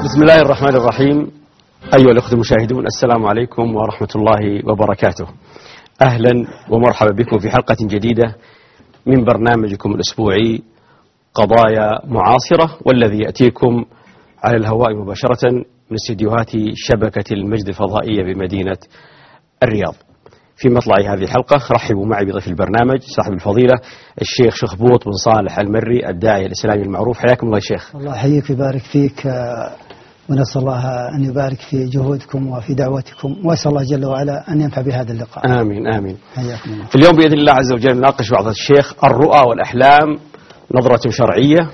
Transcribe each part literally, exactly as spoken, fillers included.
بسم الله الرحمن الرحيم. أيها الأخوة المشاهدون، السلام عليكم ورحمة الله وبركاته. أهلا ومرحبا بكم في حلقة جديدة من برنامجكم الأسبوعي قضايا معاصرة، والذي يأتيكم على الهواء مباشرة من استديوهات شبكة المجد الفضائية بمدينة الرياض. في مطلع هذه الحلقة رحبوا معي بضيف البرنامج صاحب الفضيلة الشيخ شخبوط بن صالح المري، الداعية الإسلامي المعروف. حياكم الله شيخ. الله يحييك ويبارك فيك، ونسأل الله أن يبارك في جهودكم وفي دعوتكم، وأسأل الله جل وعلا أن ينفع بهذا اللقاء. آمين آمين. حياكم الله. في اليوم بإذن الله عز وجل نناقش بعض الشيخ الرؤى والأحلام نظرة شرعية.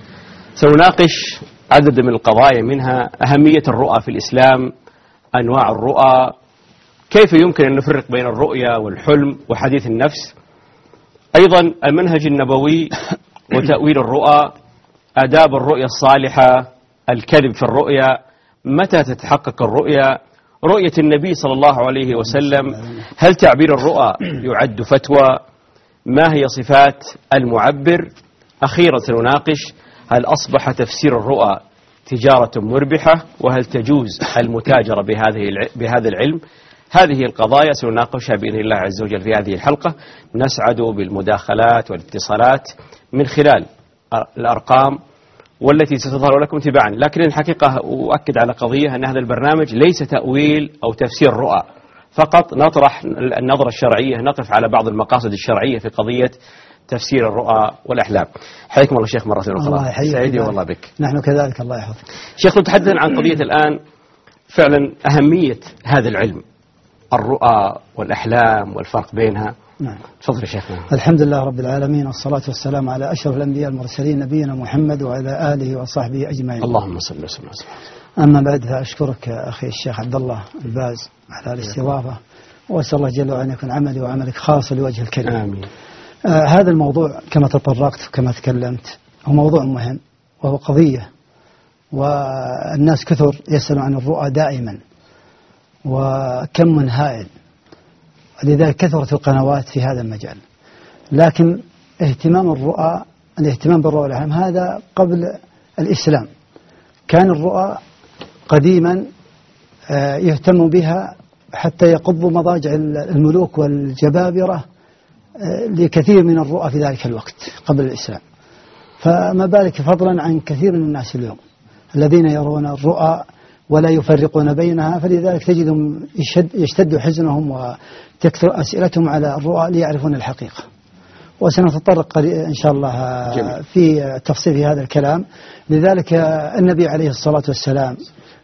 سنناقش عدد من القضايا، منها أهمية الرؤى في الإسلام، أنواع الرؤى، كيف يمكن أن نفرق بين الرؤيا والحلم وحديث النفس، أيضا المنهج النبوي وتأويل الرؤى، آداب الرؤيا الصالحة، الكذب في الرؤيا، متى تتحقق الرؤيا، رؤية النبي صلى الله عليه وسلم، هل تعبير الرؤى يعد فتوى، ما هي صفات المعبر. أخيرا سنناقش هل أصبح تفسير الرؤى تجارة مربحة، وهل تجوز المتاجرة بهذه بهذا العلم. هذه القضايا سنناقشها بإذن الله عز وجل في هذه الحلقة. نسعد بالمداخلات والاتصالات من خلال الأرقام والتي ستظهر لكم تباعا، لكن الحقيقة أؤكد على قضية أن هذا البرنامج ليس تأويل أو تفسير رؤى، فقط نطرح النظرة الشرعية، نقف على بعض المقاصد الشرعية في قضية تفسير الرؤى والأحلام. حياكم الله شيخ مرة أخرى. سعيدي والله بك. نحن كذلك، الله يحفظك شيخ. نتحدث عن قضية الآن فعلا أهمية هذا العلم، الرؤى والأحلام والفرق بينها. نعم. تفضل يا شيخنا. الحمد لله رب العالمين، والصلاة والسلام على أشرف الأنبياء المرسلين نبينا محمد وعلى آله وصحبه أجمعين. اللهم صل وسلم. أما بعد، فأشكرك أخي الشيخ عبد الله الباز على الاستضافة، وأسأل الله جل وعلا أن يكون عملي وعملك خاص لوجه الكريم. آمين. آه هذا الموضوع كما تطرقت وكما تكلمت هو موضوع مهم، وهو قضية، والناس كثر يسألوا عن الرؤى دائما، وكم من هائل، لذلك كثرت القنوات في هذا المجال. لكن اهتمام الرؤى، الاهتمام بالرؤى والأحلام هذا قبل الإسلام. كان الرؤى قديما يهتم بها حتى يقضوا مضاجع الملوك والجبابرة لكثير من الرؤى في ذلك الوقت قبل الإسلام، فما بالك فضلا عن كثير من الناس اليوم الذين يرون الرؤى ولا يفرقون بينها. فلذلك تجدهم يشتد حزنهم وتكثر أسئلتهم على الرؤى ليعرفون الحقيقة. وسنتطرق إن شاء الله جميل. في تفصيل في هذا الكلام. لذلك النبي عليه الصلاة والسلام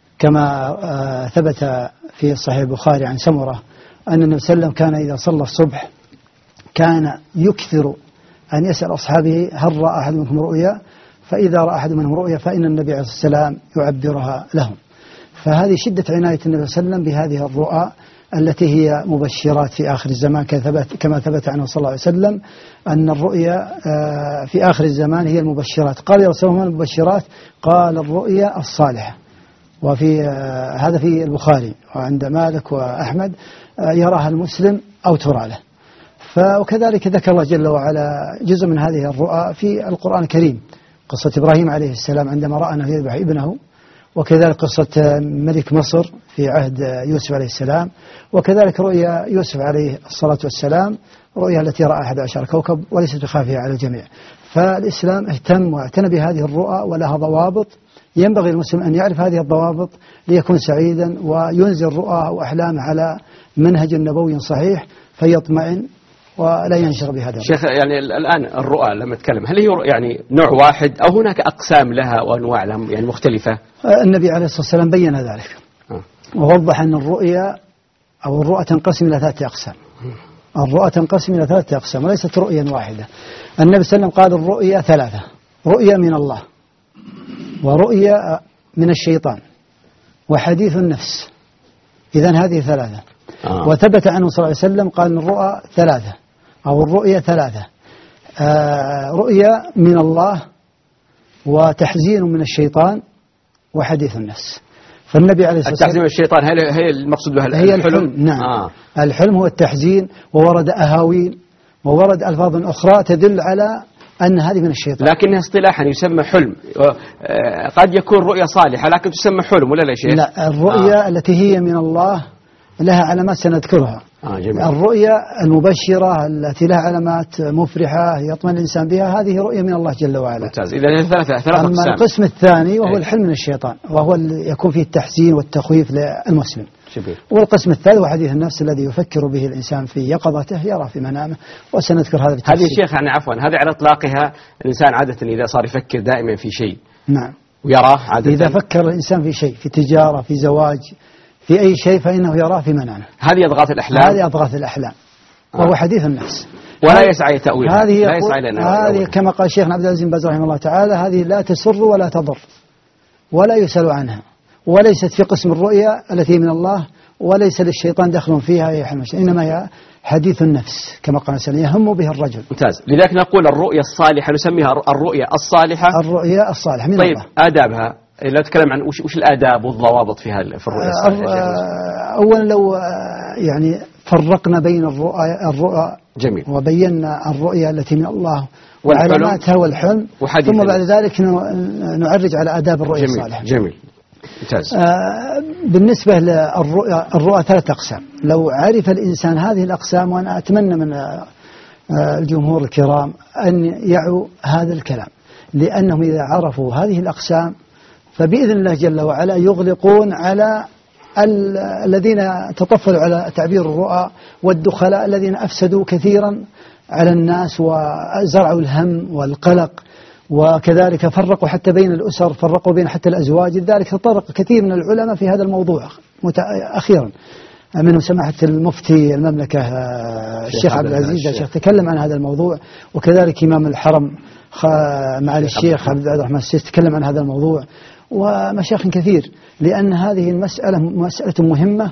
كما ثبت في صحيح البخاري عن سمرة أن النبي صلى الله عليه وسلم كان إذا صلى الصبح كان يكثر أن يسأل أصحابه هل رأى أحد منكم رؤيا، فإذا رأى أحد منهم رؤيا فإن النبي عليه الصلاة والسلام يعبرها لهم. فهذه شدة عناية النبي صلى الله عليه وسلم بهذه الرؤى التي هي مبشرات في آخر الزمان، كما ثبت عنه صلى الله عليه وسلم أن الرؤيا في آخر الزمان هي المبشرات. قال يا رسول الله المبشرات؟ قال الرؤيا الصالحة. وفي هذا في البخاري وعند مالك وأحمد يراها المسلم أو ترى له. وكذلك ذكر الله جل وعلا جزء من هذه الرؤى في القرآن الكريم، قصة إبراهيم عليه السلام عندما رأى أنه يذبح ابنه، وكذلك قصة ملك مصر في عهد يوسف عليه السلام، وكذلك رؤيا يوسف عليه الصلاة والسلام، رؤيا التي رأى أحد عشر كوكب وليست بخافية على الجميع. فالإسلام اهتم واعتنى بهذه الرؤى ولها ضوابط، ينبغي المسلم أن يعرف هذه الضوابط ليكون سعيدا وينزل رؤى وأحلامه على منهج نبوي صحيح فيطمئن ولا ينشر بهذا. شيخ، يعني الآن الرؤى لما نتكلم هل هي يعني نوع واحد أو هناك أقسام لها وأنواع لها يعني مختلفة؟ النبي عليه الصلاة والسلام بين ذلك أه. ووضح أن الرؤيا أو الرؤى تنقسم إلى ثلاثة أقسام. الرؤى تنقسم إلى ثلاثة أقسام وليست رؤيا واحدة. النبي صلى الله عليه وسلم قال الرؤيا ثلاثة: رؤيا من الله، ورؤيا من الشيطان، وحديث النفس. إذن هذه ثلاثة. آه. وثبت عنه صلى الله عليه وسلم قال الرؤى ثلاثة أو الرؤيا ثلاثة: آه رؤيا من الله، وتحزين من الشيطان، وحديث النفس. فالنبي عليه الصلاة والسلام التحزين من الشيطان هي هي المقصود بها هي الحلم. الحلم. نعم. آه. الحلم هو التحزين، وورد أهاويل وورد ألفاظ أخرى تدل على أن هذه من الشيطان. لكنها اصطلاحا يسمى حلم، قد يكون رؤيا صالحة لكن تسمى حلم ولا لا شيء؟ لا، الرؤيا آه. التي هي من الله لها علامات سنذكرها. آه جميل. الرؤيا المبشرة التي لها علامات مفرحة يطمئن الإنسان بها، هذه رؤيا من الله جل وعلا. ممتاز. إذا ثلاثة ثلاثة أما القسم الثاني وهو الحلم من الشيطان، وهو يكون فيه التحزين والتخويف للمسلم. جميل. والقسم الثالث هو حديث النفس الذي يفكر به الإنسان في يقظته يرى في منامه، وسنذكر هذا بالتفصيل. هذه الشيخ يعني عفوا هذه على إطلاقها الإنسان عادة إذا صار يفكر دائما في شيء. نعم. ويراه عادة. إذا فكر الإنسان في شيء، في تجارة، في زواج، في أي شيء، فإنه يراه في منامه. هذه أضغاث الأحلام. هذه أضغاث الأحلام. آه. وهو حديث النفس. ولا يسعى تأويلها. هذه لا يسعى لنا. هذه كما قال شيخنا عبد العزيز بن باز رحمه الله تعالى، هذه لا تسر ولا تضر ولا يسأل عنها، وليست في قسم الرؤيا التي من الله، وليس للشيطان دخل فيها هي حلم، إنما هي حديث النفس كما قال سنة يهم به الرجل. ممتاز. لذلك نقول الرؤيا الصالحة نسميها الرؤيا الصالحة. الرؤيا الصالحة من طيب الله. آدابها لا نتكلم عن وش, وش الآداب والضوابط في هذا في الرؤيا الصالحة. أولا لو يعني فرقنا بين الرؤى الرؤى جميل. وبينا الرؤيا التي من الله وعلاماتها والحلم، ثم بعد ذلك نعرج على آداب الرؤيا جميل. الصالحة. جميل. ممتاز. آه بالنسبة للرؤى الرؤى ثلاث أقسام. لو عرف الإنسان هذه الأقسام، وأنا أتمنى من آه الجمهور الكرام أن يعوا هذا الكلام، لأنهم إذا عرفوا هذه الأقسام فبإذن الله جل وعلا يغلقون على الذين تطفلوا على تعبير الرؤى والدخلاء الذين أفسدوا كثيرا على الناس وزرعوا الهم والقلق، وكذلك فرقوا حتى بين الأسر، فرقوا بين حتى الأزواج. لذلك تطرق كثير من العلماء في هذا الموضوع أخيرا، منهم سماحة المفتي المملكة الشيخ عبد العزيز الشيخ تكلم عن هذا الموضوع، وكذلك إمام الحرم معالي الشيخ عبد الرحمن السيس تكلم عن هذا الموضوع، ومشايخ كثير، لأن هذه المسألة مسألة مهمة،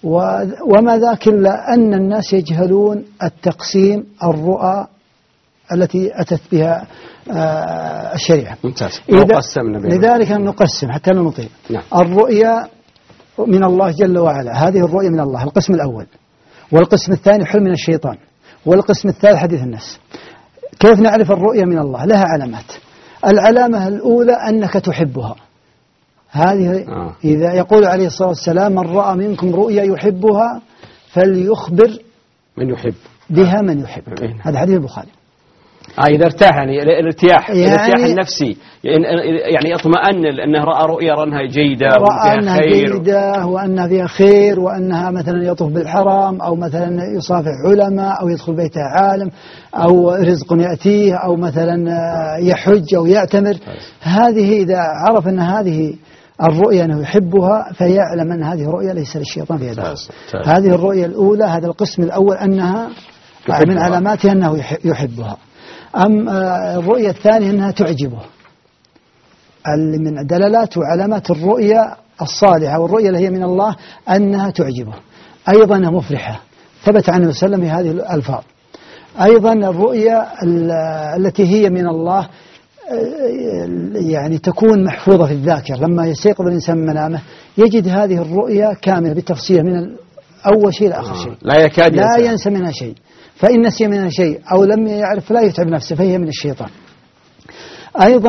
وما ذاك إلا أن الناس يجهلون التقسيم الرؤى التي أتت بها الشريعة. ممتاز. لذلك نقسم حتى لا نطيل. نعم. الرؤيا من الله جل وعلا، هذه الرؤيا من الله القسم الأول، والقسم الثاني حلم من الشيطان، والقسم الثالث حديث النفس. كيف نعرف الرؤيا من الله؟ لها علامات. العلامة الأولى أنك تحبها، هذه آه. إذا يقول عليه الصلاة والسلام من رأى منكم رؤيا يحبها فليخبر من يحب بها من يحب. آه. هذا حديث البخاري. آه إذا ارتاح يعني الارتياح يعني الارتياح النفسي، يعني اطمأن أنه رأى رؤيا أنها جيدة رأى أنها جيدة وأنها فيها خير، وأنها مثلا يطوف بالحرام، أو مثلا يصافح علماء، أو يدخل بيتها عالم، أو رزق يأتيه، أو مثلا يحج أو يعتمر. هذه إذا عرف أن هذه الرؤيا أنه يحبها فيعلم أن هذه الرؤيا ليس للشيطان فيها دخل. هذه الرؤيا الأولى، هذا القسم الأول، أنها من علاماتها أنه يحبها. أم الرؤية الثانية أنها تعجبه. من دلالات وعلامات الرؤية الصالحة والرؤية اللي هي من الله أنها تعجبه، أيضا مفرحة، ثبت عنه صلى الله عليه وسلم بهذه الألفاظ. أيضا الرؤية التي هي من الله يعني تكون محفوظة في الذاكرة، لما يستيقظ الإنسان من منامه يجد هذه الرؤية كاملة بالتفصيل من أول شيء لآخر شيء، لا يكاد لا ينسى منها شيء. فإن نسي منها شيء أو لم يعرف لا يتعب نفسه، فهي من الشيطان. أيضا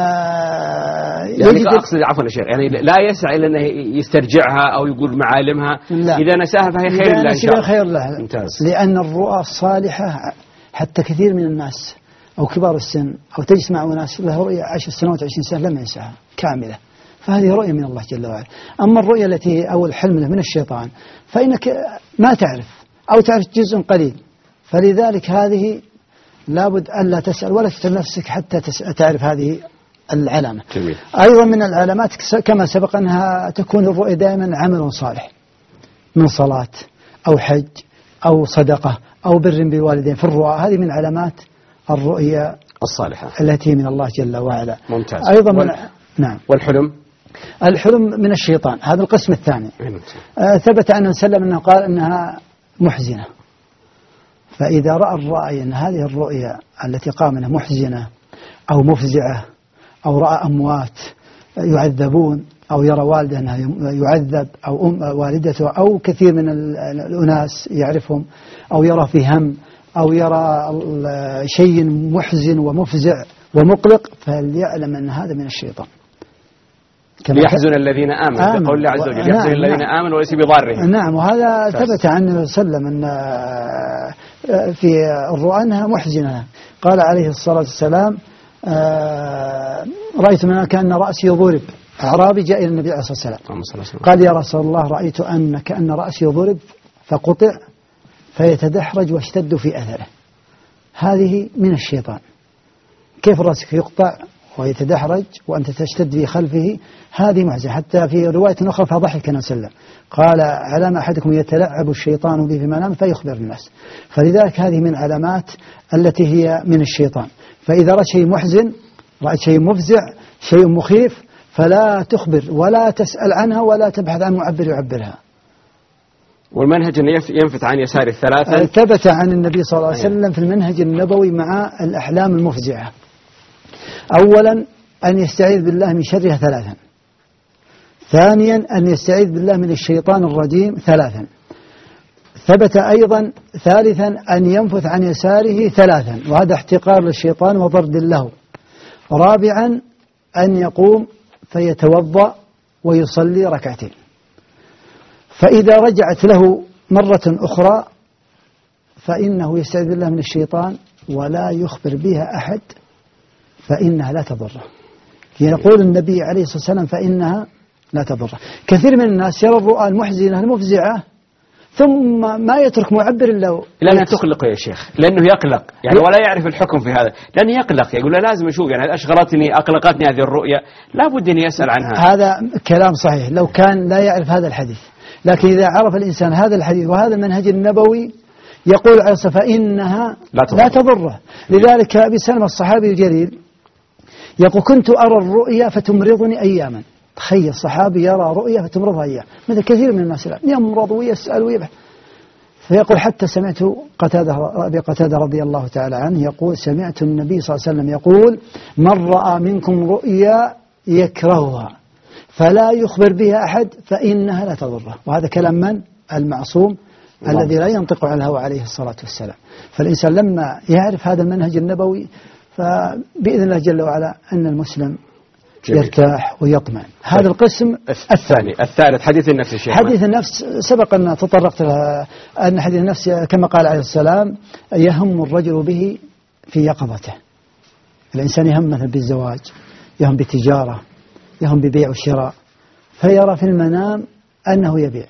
يعني أقصد عفوا يا شيخ، يعني لا يسعى إلى أنه يسترجعها أو يقول معالمها، لا. إذا نساها فهي خير له إن شاء الله. خير له. ممتاز. لأن الرؤى الصالحة حتى كثير من الناس أو كبار السن أو تجلس مع ناس له رؤية عشر سنوات عشرين سنة لم ينساها كاملة، فهذه رؤية من الله جل وعلا. أما الرؤية التي أو الحلم من الشيطان فإنك ما تعرف أو تعرف جزء قليل، فلذلك هذه لابد ألا تسأل ولا تسأل نفسك حتى تعرف هذه العلامة. جميل. أيضا من العلامات كما سبق أنها تكون الرؤية دائما عمل صالح من صلاة أو حج أو صدقة أو بر بالوالدين في الرؤى، هذه من علامات الرؤية الصالحة التي من الله جل وعلا. ممتاز. أيضا وال... من... نعم. والحلم الحلم من الشيطان، هذا القسم الثاني. آه ثبت عنه سلم أنه قال أنها محزنة، فإذا رأى الرأي أن هذه الرؤيا التي قام منها محزنة أو مفزعة، أو رأى أموات يعذبون، أو يرى والده أنه يعذب، أو أم والدته، أو كثير من الأناس يعرفهم، أو يرى في هم أو يرى شيء محزن ومفزع ومقلق فليعلم أن هذا من الشيطان. ليحزن الذين آمنوا بقول الله عز وجل، يحزن الذين نعم آمنوا وليس بضارهم. نعم، وهذا ثبت عن النبي صلى الله عليه وسلم أن في الرؤى أنها محزنة. قال عليه الصلاة والسلام رأيت من كأن رأسي ضرب. أعرابي جاء إلى النبي عليه الصلاة والسلام قال يا رسول الله رأيت أن كأن رأسي ضرب فقطع فيتدحرج واشتد في أثره. هذه من الشيطان. كيف رأسك يقطع ويتدحرج وأنت تشتد في خلفه؟ هذه محزنة. حتى في رواية أخرى فضحك النبي صلى الله عليه وسلم قال علام أحدكم يتلعب الشيطان به في منام فيخبر الناس. فلذلك هذه من علامات التي هي من الشيطان. فإذا رأت شيء محزن، رأت شيء مفزع، شيء مخيف، فلا تخبر ولا تسأل عنها ولا تبحث عن معبر يعبرها. والمنهج أن ينفت عن يسار الثلاثة ثبت عن النبي صلى الله عليه وسلم في المنهج النبوي مع الأحلام المفزعة. أولا أن يستعيذ بالله من شرها ثلاثا. ثانيا أن يستعيذ بالله من الشيطان الرجيم ثلاثا. ثبت أيضا ثالثا أن ينفث عن يساره ثلاثا، وهذا احتقار للشيطان وضرد له. رابعا أن يقوم فيتوضأ ويصلي ركعتين. فإذا رجعت له مرة أخرى فإنه يستعيذ بالله من الشيطان ولا يخبر بها أحد فإنها لا تضره. يقول النبي عليه الصلاة والسلام فإنها لا تضره. كثير من الناس يرى الرؤى المحزنة المفزعة ثم ما يترك معبر إلا لأنها تقلق يا شيخ، لأنه يقلق يعني ولا يعرف الحكم في هذا، لأنه يقلق يقول لا لازم أشوف يعني أشغلتني أقلقتني هذه الرؤيا، لا بد أن يسأل عنها. هذا كلام صحيح لو كان لا يعرف هذا الحديث، لكن إذا عرف الإنسان هذا الحديث وهذا المنهج النبوي يقول عليه الصلاة فإنها لا تضره. لذلك أبي سلمة الصحابي الجليل يقول كنت أرى الرؤيا فتمرضني أياما. تخيل صحابي يرى رؤيا فتمرضها أيام، مثل كثير من الناس الآن يمرض ويسأل ويبحث. فيقول حتى سمعت قتادة أبي قتادة رضي الله تعالى عنه يقول سمعت النبي صلى الله عليه وسلم يقول من رأى منكم رؤيا يكرهها فلا يخبر بها أحد فإنها لا تضره. وهذا كلام من؟ المعصوم الله. الذي لا ينطق عن الهوى عليه الصلاة والسلام. فالإنسان لما يعرف هذا المنهج النبوي فبإذن الله جل وعلا أن المسلم جميل. يرتاح ويطمئن. هذا القسم الثاني. الثالث حديث النفس الشيخ. حديث النفس سبق أن تطرقت لها أن حديث النفس كما قال عليه السلام يهم الرجل به في يقظته. الإنسان يهم مثلا بالزواج، يهم بتجارة، يهم ببيع وشراء، فيرى في المنام أنه يبيع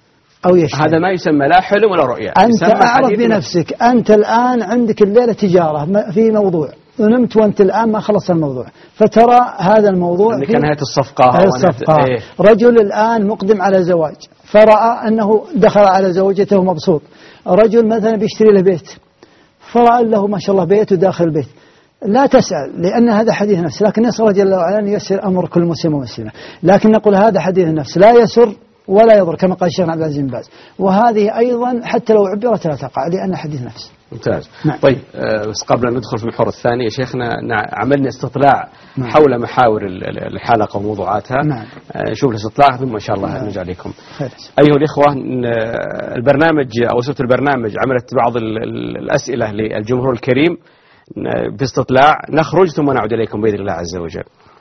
أو يشتري. هذا ما يسمى لا حلم ولا رؤيا. أنت أعرف بنفسك أنت الآن عندك الليلة تجارة في موضوع ونمت وأنت الآن ما خلص الموضوع، فترى هذا الموضوع في نهاية الصفقة, الصفقة. إيه؟ رجل الآن مقدم على زواج فرأى أنه دخل على زوجته مبسوط. رجل مثلا بيشتري له بيت فرأى له ما شاء الله بيت وداخل البيت. لا تسأل لأن هذا حديث نفس، لكن نسأل الله جل وعلا أن ييسر أمر كل مسلم ومسلمة. لكن نقول هذا حديث نفس لا يسر ولا يضر كما قال الشيخ عبد العزيز بن باز. وهذه أيضا حتى لو عبرت لا تقع لأن حديث نفس. ممتاز. نعم. طيب بس قبل أن ندخل في المحور الثاني يا شيخنا عملنا استطلاع نعم. حول محاور الحلقة وموضوعاتها. نعم. نشوف الاستطلاع ثم إن شاء الله نرجع لكم. خير. أيها الإخوة البرنامج أو أسرة البرنامج عملت بعض الأسئلة للجمهور الكريم باستطلاع، نخرج ثم نعود إليكم بإذن الله عز وجل.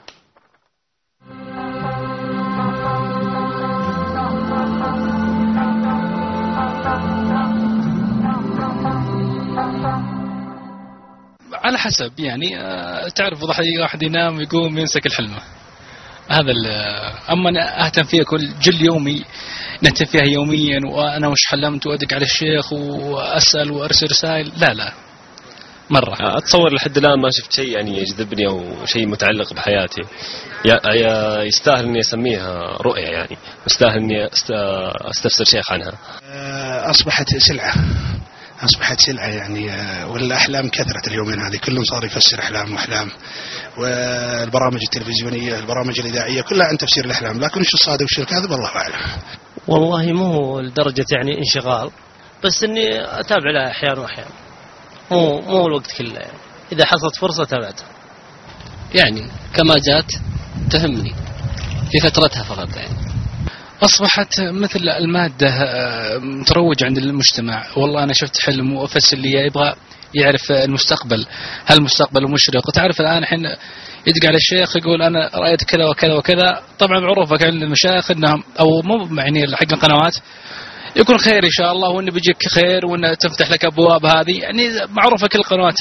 على حسب يعني تعرف ضحية واحد ينام ويقوم يمسك الحلمة هذا. أما أنا أهتم فيها كل جل يومي نهتم فيها يوميا وأنا وش حلمت وأدق على الشيخ وأسأل وأرسل رسائل، لا لا مرة. أتصور لحد الآن ما شفت شيء يعني يجذبني أو شيء متعلق بحياتي يستاهل أني أسميها رؤية، يعني يستاهل أني أستفسر شيخ عنها. أصبحت سلعة أصبحت سلعة يعني، والأحلام كثرت اليومين هذه، كلهم صار يفسر أحلام وأحلام، والبرامج التلفزيونية البرامج الإذاعية كلها عن تفسير الأحلام، لكن وش الصادق وش الكاذب الله أعلم. والله مو لدرجة يعني انشغال، بس إني أتابع لها أحيان وأحيان، مو مو الوقت كله يعني. إذا حصلت فرصة تابعتها يعني كما جات تهمني في فترتها فقط يعني. أصبحت مثل المادة متروج عند المجتمع. والله أنا شفت حلم وأفسر لي يبغى يعرف المستقبل، هل المستقبل مشرق؟ وتعرف الآن الحين يدق على الشيخ يقول أنا رأيت كذا وكذا وكذا. طبعا معروفة عند المشايخ أنهم أو مو يعني حق القنوات يكون خير إن شاء الله، وإنه بيجيك خير وإنه تفتح لك أبواب، هذه يعني معروفة كل القنوات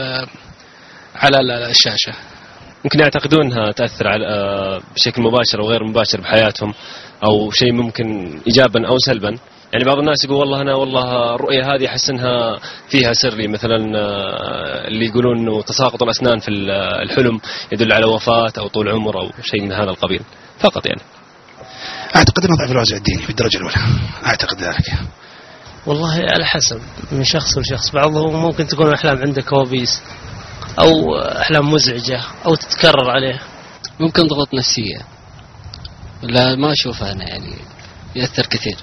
على الشاشة. ممكن يعتقدون أنها تأثر على بشكل مباشر أو غير مباشر بحياتهم، أو شيء ممكن إيجابا أو سلبا. يعني بعض الناس يقول والله أنا والله الرؤية هذه أحس أنها فيها سري، مثلا اللي يقولون أنه تساقط الأسنان في الحلم يدل على وفاة أو طول عمر أو شيء من هذا القبيل فقط. يعني أعتقد أنه ضعف الوازع الديني في الدرجة الأولى، أعتقد ذلك. والله على حسب من شخص لشخص، بعضهم ممكن تكون أحلام عنده كوابيس أو أحلام مزعجة أو تتكرر عليه. ممكن ضغط نفسية، لا ما أشوفها أنا يعني يأثر كثير.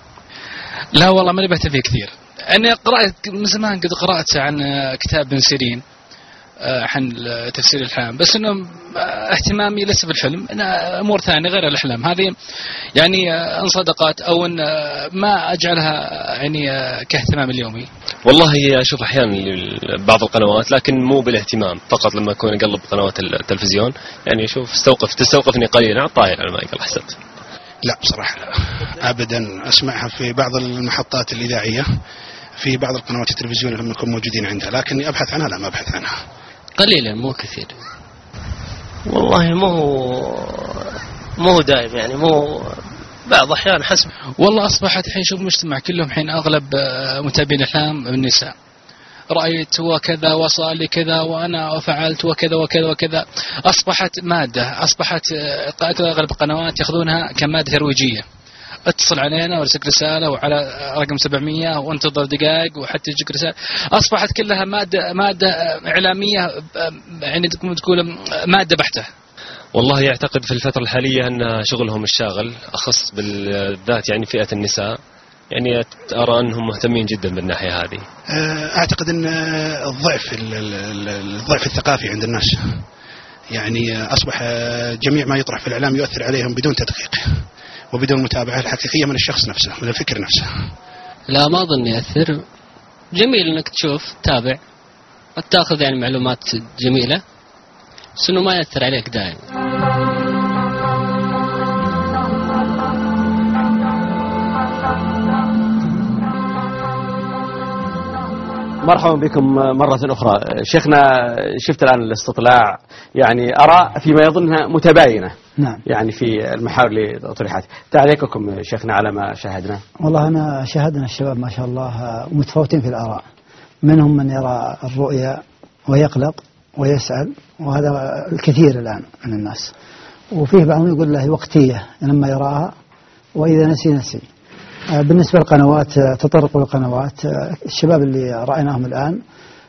لا والله ما نبهت فيه كثير. أنا قرأت من زمان قد قرأت عن كتاب بن سيرين عن تفسير الأحلام، بس إنه اهتمامي ليس بالحلم، أنا أمور ثانية غير الأحلام هذه، يعني إن صدقت أو إن ما أجعلها يعني كاهتمام اليومي. والله أشوف أحيانا بعض القنوات لكن مو بالاهتمام، فقط لما أكون أقلب قنوات التلفزيون يعني أشوف استوقف تستوقفني قليلا على الطاير على ما يقل حسبت. لا بصراحة لا أبدا، أسمعها في بعض المحطات الإذاعية في بعض القنوات التلفزيونية لما نكون موجودين عندها، لكني أبحث عنها لا ما أبحث عنها قليلا مو كثير. والله مو مو دائم يعني مو بعض أحيان حسب. والله أصبحت الحين شوف المجتمع كلهم حين أغلب متابعين الأحلام النساء، رأيت وكذا وصار لي كذا وأنا فعلت وكذا وكذا وكذا. أصبحت مادة، أصبحت أغلب القنوات يأخذونها كمادة ترويجية. اتصل علينا وارسل رسالة وعلى رقم سبعمية وانتظر دقائق وحتى يجيك رسالة. أصبحت كلها مادة مادة إعلامية، يعني تقول مادة بحتة. والله يعتقد في الفترة الحالية أن شغلهم الشاغل أخص بالذات يعني فئة النساء، يعني أرى أنهم مهتمين جدا بالناحية هذه. أعتقد أن الضعف الضعف الثقافي عند الناس، يعني أصبح جميع ما يطرح في الإعلام يؤثر عليهم بدون تدقيق وبدون متابعة الحقيقية من الشخص نفسه من الفكر نفسه. لا ما أظن يأثر. جميل أنك تشوف تتابع وتأخذ يعني معلومات جميلة، بس إنه ما يأثر عليك دائما. مرحبا بكم مرة أخرى. شيخنا شفت الآن الاستطلاع، يعني أرى فيما يظنها متباينة. نعم. يعني في المحاور اللي طرحت، تعليقكم شيخنا على ما شاهدنا؟ والله أنا شاهدنا الشباب ما شاء الله متفاوتين في الآراء، منهم من يرى الرؤيا ويقلق ويسأل، وهذا الكثير الآن من الناس، وفيه بعضهم يقول له وقتية لما يراها وإذا نسي نسي. بالنسبة للقنوات، تطرقوا للقنوات، الشباب اللي رأيناهم الآن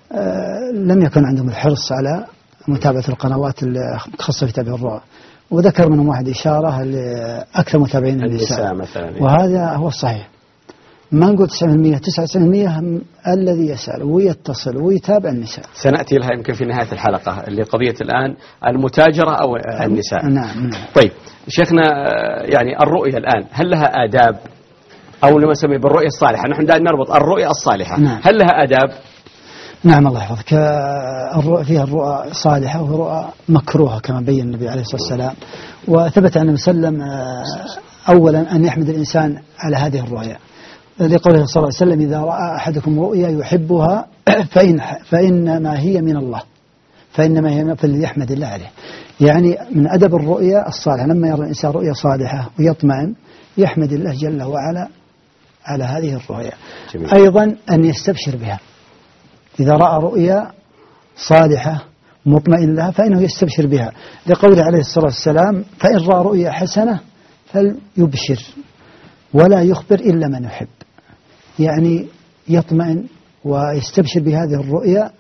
لم يكن عندهم الحرص على متابعة القنوات المتخصصة في تابع الرؤى، وذكر منهم واحد إشارة لأكثر متابعين النساء مثلا، وهذا هو الصحيح. ما نقول تسعين بالمئة تسعة وتسعين بالمئة الذي يسأل ويتصل ويتابع النساء. سنأتي لها يمكن في نهاية الحلقة اللي قضية الآن المتاجرة أو النساء. نعم نعم. طيب شيخنا، يعني الرؤية الآن هل لها آداب أو لما نسميه بالرؤية الصالحة؟ نحن دائما نربط الرؤية الصالحة. نعم. هل لها آداب؟ نعم الله يحفظك. الرؤى فيها الرؤى صالحة ورؤى مكروهة كما بين النبي عليه الصلاة والسلام، وثبت عن النبي صلى الله عليه وسلم أولا أن يحمد الإنسان على هذه الرؤيا، لقوله صلى الله عليه وسلم إذا رأى أحدكم رؤيا يحبها فإن فإنما هي من الله فإنما هي فليحمد الله عليه. يعني من أدب الرؤيا الصالحة لما يرى الإنسان رؤيا صالحة ويطمئن يحمد الله جل وعلا على هذه الرؤيا. جميل. أيضا أن يستبشر بها، إذا رأى رؤيا صالحة مطمئن لها فإنه يستبشر بها، لقوله عليه الصلاة والسلام فإن رأى رؤيا حسنة فليبشر ولا يخبر إلا من يحب. يعني يطمئن ويستبشر بهذه الرؤيا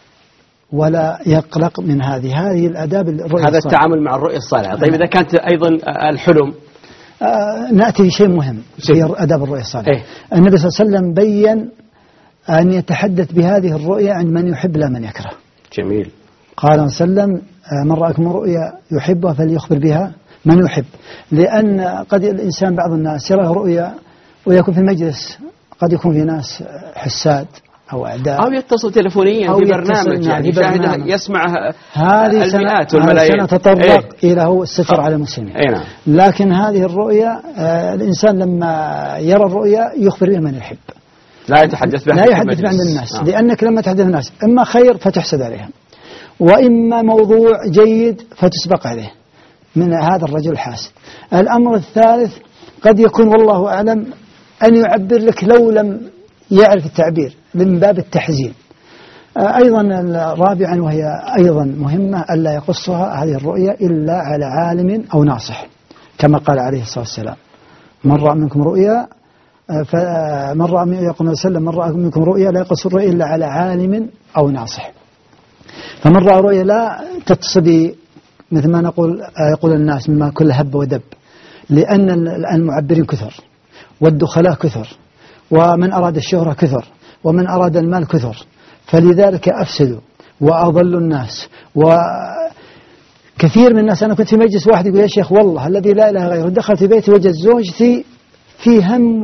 ولا يقلق من هذه هذه الآداب الرؤيا هذا الصالحة. التعامل مع الرؤيا الصالحة. طيب إذا كانت أيضا الحلم، آه نأتي بشيء مهم في آداب الرؤيا الصالحة. إيه؟ النبي صلى الله عليه وسلم بين أن يتحدث بهذه الرؤيا عند من يحب لا من يكره. جميل. قال صلى الله عليه وسلم من رأكم رؤيا يحبها فليخبر بها من يحب. لأن قد الإنسان بعض الناس يرى رؤيا ويكون في المجلس قد يكون في ناس حساد أو أعداء أو يتصل تلفونيا أو في برنامج يعني يشاهد يسمع هذه المئات سنة والملايين. سنتطرق إيه؟ إلى هو الستر على المسلمين. إيه نعم. لكن هذه الرؤيا آه الإنسان لما يرى الرؤيا يخبر بها من يحب، لا يتحدث بها لا يحدث عند الناس. آه. لأنك لما تحدث الناس إما خير فتحسد عليهم، وإما موضوع جيد فتسبق عليه من هذا الرجل الحاسد. الأمر الثالث قد يكون والله أعلم أن يعبر لك لو لم يعرف التعبير من باب التحزين. أيضا رابعا وهي أيضا مهمة ألا يقصها هذه الرؤيا إلا على عالم أو ناصح، كما قال عليه الصلاة والسلام من رأى منكم رؤيا فمن رأى يقول وسلم من رأى منكم رؤيا لا يقص الرؤيا إلا على عالم أو ناصح. فمن رأى رؤيا لا تتصدي مثل ما نقول يقول الناس مما كل هب ودب، لأن المعبرين كثر والدخلاء كثر ومن أراد الشهرة كثر ومن أراد المال كثر، فلذلك أفسدوا وأضلوا الناس. وكثير من الناس، أنا كنت في مجلس واحد يقول يا شيخ والله الذي لا إله غيره دخلت بيتي وجد زوجتي في هم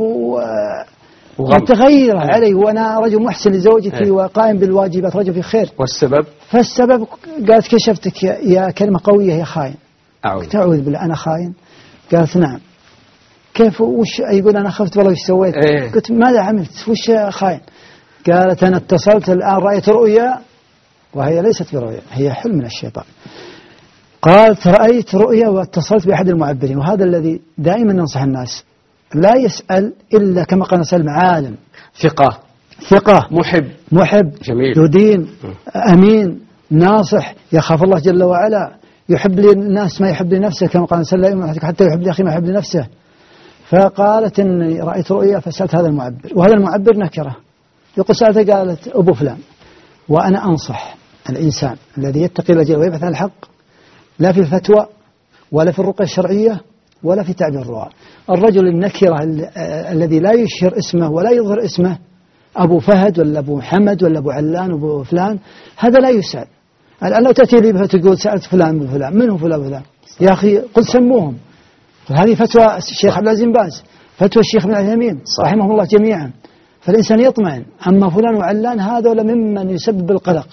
ومتغيرة علي وأنا رجل محسن لزوجتي وقائم بالواجبات رجل في خير. والسبب؟ فالسبب قالت كشفتك يا كلمة قوية يا خاين. أعوذ تعوذ بالله أنا خاين؟ قالت نعم. كيف وش يقول أنا خفت والله وش سويت؟ إيه؟ قلت ماذا عملت وش خاين؟ قالت أنا اتصلت الآن رأيت رؤيا وهي ليست برؤيا هي حلم من الشيطان. قالت رأيت رؤيا واتصلت بأحد المعبرين. وهذا الذي دائما ننصح الناس لا يسأل إلا كما قال سلم عالم ثقة ثقة محب محب جميل يدين أمين ناصح يخاف الله جل وعلا يحب للناس ما يحب لنفسه كما قال سلم حتى يحب لأخي ما يحب لنفسه. فقالت إني رأيت رؤيا فسألت هذا المعبر، وهذا المعبر نكره. يقول سألته قالت أبو فلان. وأنا أنصح الإنسان الذي يتقي الله ويبحث عن الحق لا في الفتوى ولا في الرقية الشرعية ولا في تعبير الرؤى. الرجل النكرة الذي لا يشهر اسمه ولا يظهر اسمه أبو فهد ولا أبو محمد ولا أبو علان وأبو فلان هذا لا يسأل. الآن لو تأتي لي فتقول سألت فلان بفلان من هو فلان فلان يا أخي قل سموهم. هذه فتوى الشيخ عبد العزيز بن باز فتوى الشيخ ابن عثيمين رحمهم الله جميعا. فالإنسان يطمئن. أما فلان وعلان هذا ممن يسبب القلق.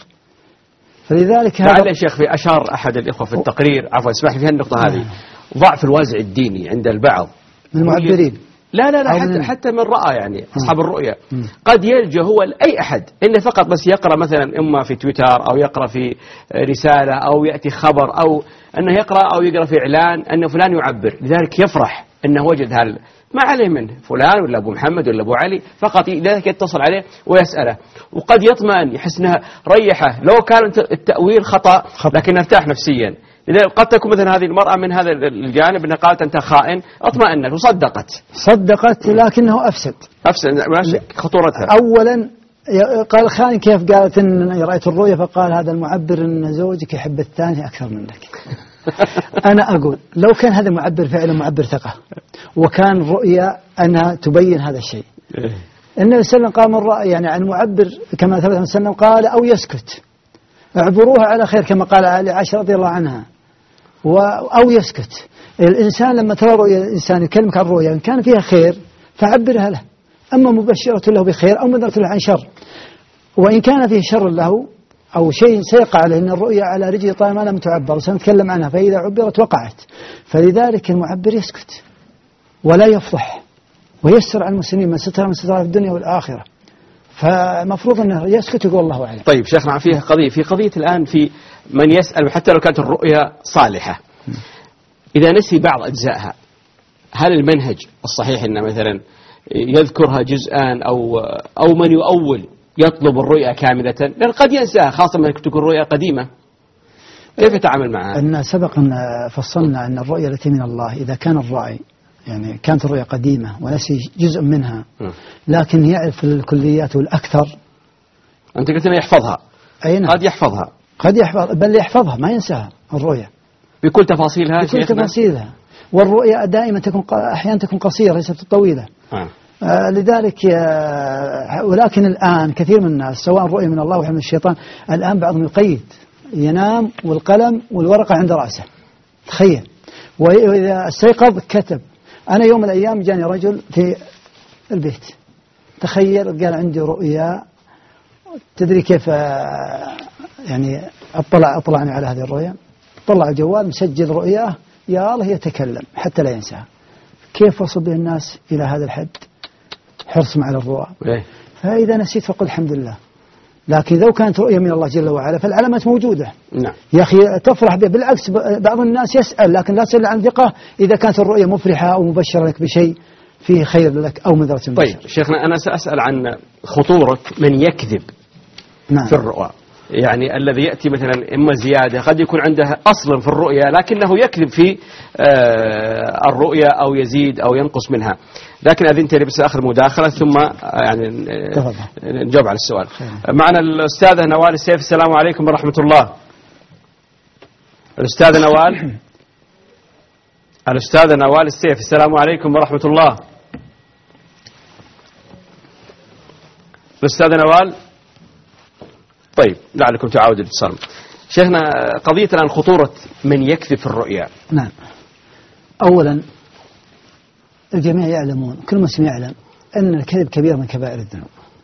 فلذلك هذا يا شيخ في أشار أحد الإخوة في التقرير عفوا اسمح لي في النقطة هذه ضعف الوازع الديني عند البعض من المعبرين. لا لا لا حتى, حتى من رأى يعني أصحاب الرؤيا قد يلجأ هو لأي أحد إنه فقط بس يقرأ مثلا إما في تويتر أو يقرأ في رسالة أو يأتي خبر أو أنه يقرأ أو يقرأ في إعلان أن فلان يعبر، لذلك يفرح أنه وجد هال ما عليه منه فلان ولا أبو محمد ولا أبو علي، فقط لذلك يتصل عليه ويسأله وقد يطمئن يحس أنها ريحه لو كان التأويل خطأ لكن ارتاح نفسيا. لذلك قد تكون مثلا هذه المرأة من هذا الجانب أنها قالت أنت خائن اطمأنت وصدقت صدقت لكنه أفسد أفسد خطورتها. أولا قال خائن كيف؟ قالت إن رأيت الرؤيا فقال هذا المعبر إن زوجك يحب الثاني أكثر منك. أنا أقول لو كان هذا المعبر فعلا معبر ثقة وكان رؤيا أنها تبين هذا الشيء النبي صلى الله عليه وسلم قال من رأى يعني عن معبر كما ثبت عن سلم قال أو يسكت اعبروها على خير كما قال علي عائشة رضي الله عنها أو يسكت. الإنسان لما ترى رؤيا الإنسان يكلمك عن رؤيا إن كان فيها خير فعبرها له، أما مبشرة له بخير أو منذرة له عن شر، وإن كان فيه شر له أو شيء سيقع عليه إن الرؤيا على رجل طالما لم تعبر وسنتكلم عنها فإذا عبرت وقعت. فلذلك المعبر يسكت ولا يفضح ويسر على المسلمين من ستر من ستر في الدنيا والآخرة. فمفروض أنه يسكت يقول الله أعلم. طيب شيخنا فيها قضية في قضية الآن في من يسأل حتى لو كانت الرؤيا صالحة إذا نسي بعض أجزائها هل المنهج الصحيح أنه مثلا يذكرها جزءا أو أو من يؤول يطلب الرؤيا كاملة لأن قد ينساها خاصة من تكون رؤيا قديمة كيف يتعامل معها؟ أن سبق أن فصلنا أن الرؤيا التي من الله إذا كان الراعي يعني كانت الرؤيا قديمة ونسي جزء منها لكن يعرف الكليات والأكثر. أنت قلت أنه يحفظها. أين؟ قد يحفظها قد يحفظ بل يحفظها ما ينساها الرؤيا بكل تفاصيلها بكل تفاصيلها. والرؤيا دائما تكون أحيانا تكون قصيرة ليست طويلة. آه. آه لذلك آه ولكن الآن كثير من الناس سواء رؤيا من الله أو من الشيطان الآن بعضهم يقيد ينام والقلم والورقة عند رأسه تخيل وإذا استيقظ كتب. أنا يوم من الأيام جاني رجل في البيت، تخيل قال عندي رؤيا، تدري كيف يعني اطلع اطلعني على هذه الرؤيا، طلع الجوال مسجل رؤياه، يا الله يتكلم حتى لا ينساها. كيف وصل به الناس إلى هذا الحد حرصهم على الرؤى؟ فإذا نسيت فقل الحمد لله. لكن لو كانت رؤية من الله جل وعلا فالعلامات موجودة. نعم. يا أخي تفرح بها، بالعكس بعض الناس يسأل، لكن لا تسأل عن ثقة إذا كانت الرؤية مفرحة أو مبشرة لك بشيء فيه خير لك أو مذرة. طيب شيخنا أنا سأسأل عن خطورة من يكذب نعم. في الرؤى، يعني الذي يأتي مثلا إما زيادة، قد يكون عنده أصلا في الرؤيا لكنه يكذب في الرؤيا أو يزيد أو ينقص منها. لكن أذنت لي بس آخر مداخلة ثم يعني نجاوب على السؤال. معنا الأستاذة نوال السيف، السلام عليكم ورحمة الله. الأستاذة نوال الأستاذة نوال السيف، السلام عليكم ورحمة الله. الأستاذة نوال، طيب لعلكم تعاودوا الاتصال. شيخنا قضية الآن خطورة من يكذب في الرؤيا. نعم. أولا الجميع يعلمون، كل مسلم يعلم أن الكذب كبير من كبائر الذنوب،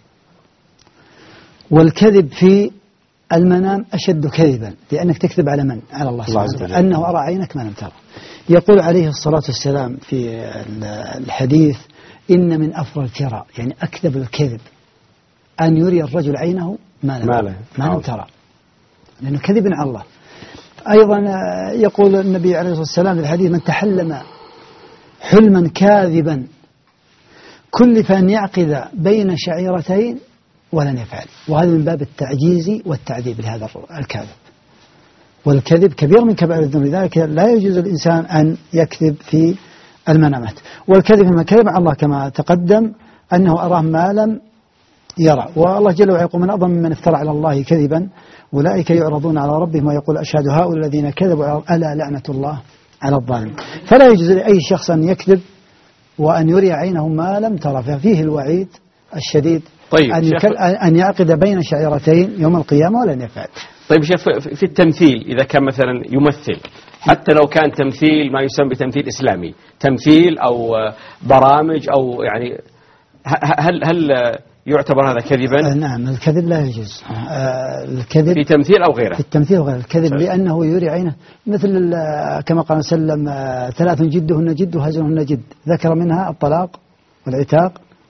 والكذب في المنام أشد كذبا، لأنك تكذب على من؟ على الله سبحانه وتعالى، أنه أرى عينك ما لم ترى. يقول عليه الصلاة والسلام في الحديث إن من أفضل الفراء، يعني أكذب الكذب أن يري الرجل عينه ما لم, ما لم ترى، لأنه كذب على الله. أيضا يقول النبي عليه الصلاة والسلام في الحديث من تحلم حلما كاذبا كلف أن يعقد بين شعيرتين ولن يفعل، وهذا من باب التعجيز والتعذيب لهذا الكاذب. والكذب كبير من كبائر الذنوب، لذلك لا يجوز الإنسان أن يكذب في المنامات. والكذب من كذب على الله كما تقدم أنه أراه ما لم يرى. والله جل وعلا يقول من أظلم ممن افترى على الله كذبا أولئك يعرضون على ربهم ويقول أشهد هؤلاء الذين كذبوا ألا لعنة الله على الظالم. فلا يجوز لأي شخص أن يكذب وأن يري عينه ما لم ترى، ففيه الوعيد الشديد. طيب أن, أن يعقد بين شعيرتين يوم القيامة ولن يفعل. طيب شيخ في التمثيل إذا كان مثلا يمثل، حتى لو كان تمثيل ما يسمى بتمثيل إسلامي، تمثيل أو برامج أو يعني هل هل يعتبر هذا كذبا؟ نعم الكذب لا يجوز. الكذب في تمثيل أو غيره، في التمثيل وغيره الكذب صحيح. لأنه يري عينه، مثل كما قال سلم ثلاث جدهن جد وهزلهن جد، ذكر منها الطلاق والعتاق،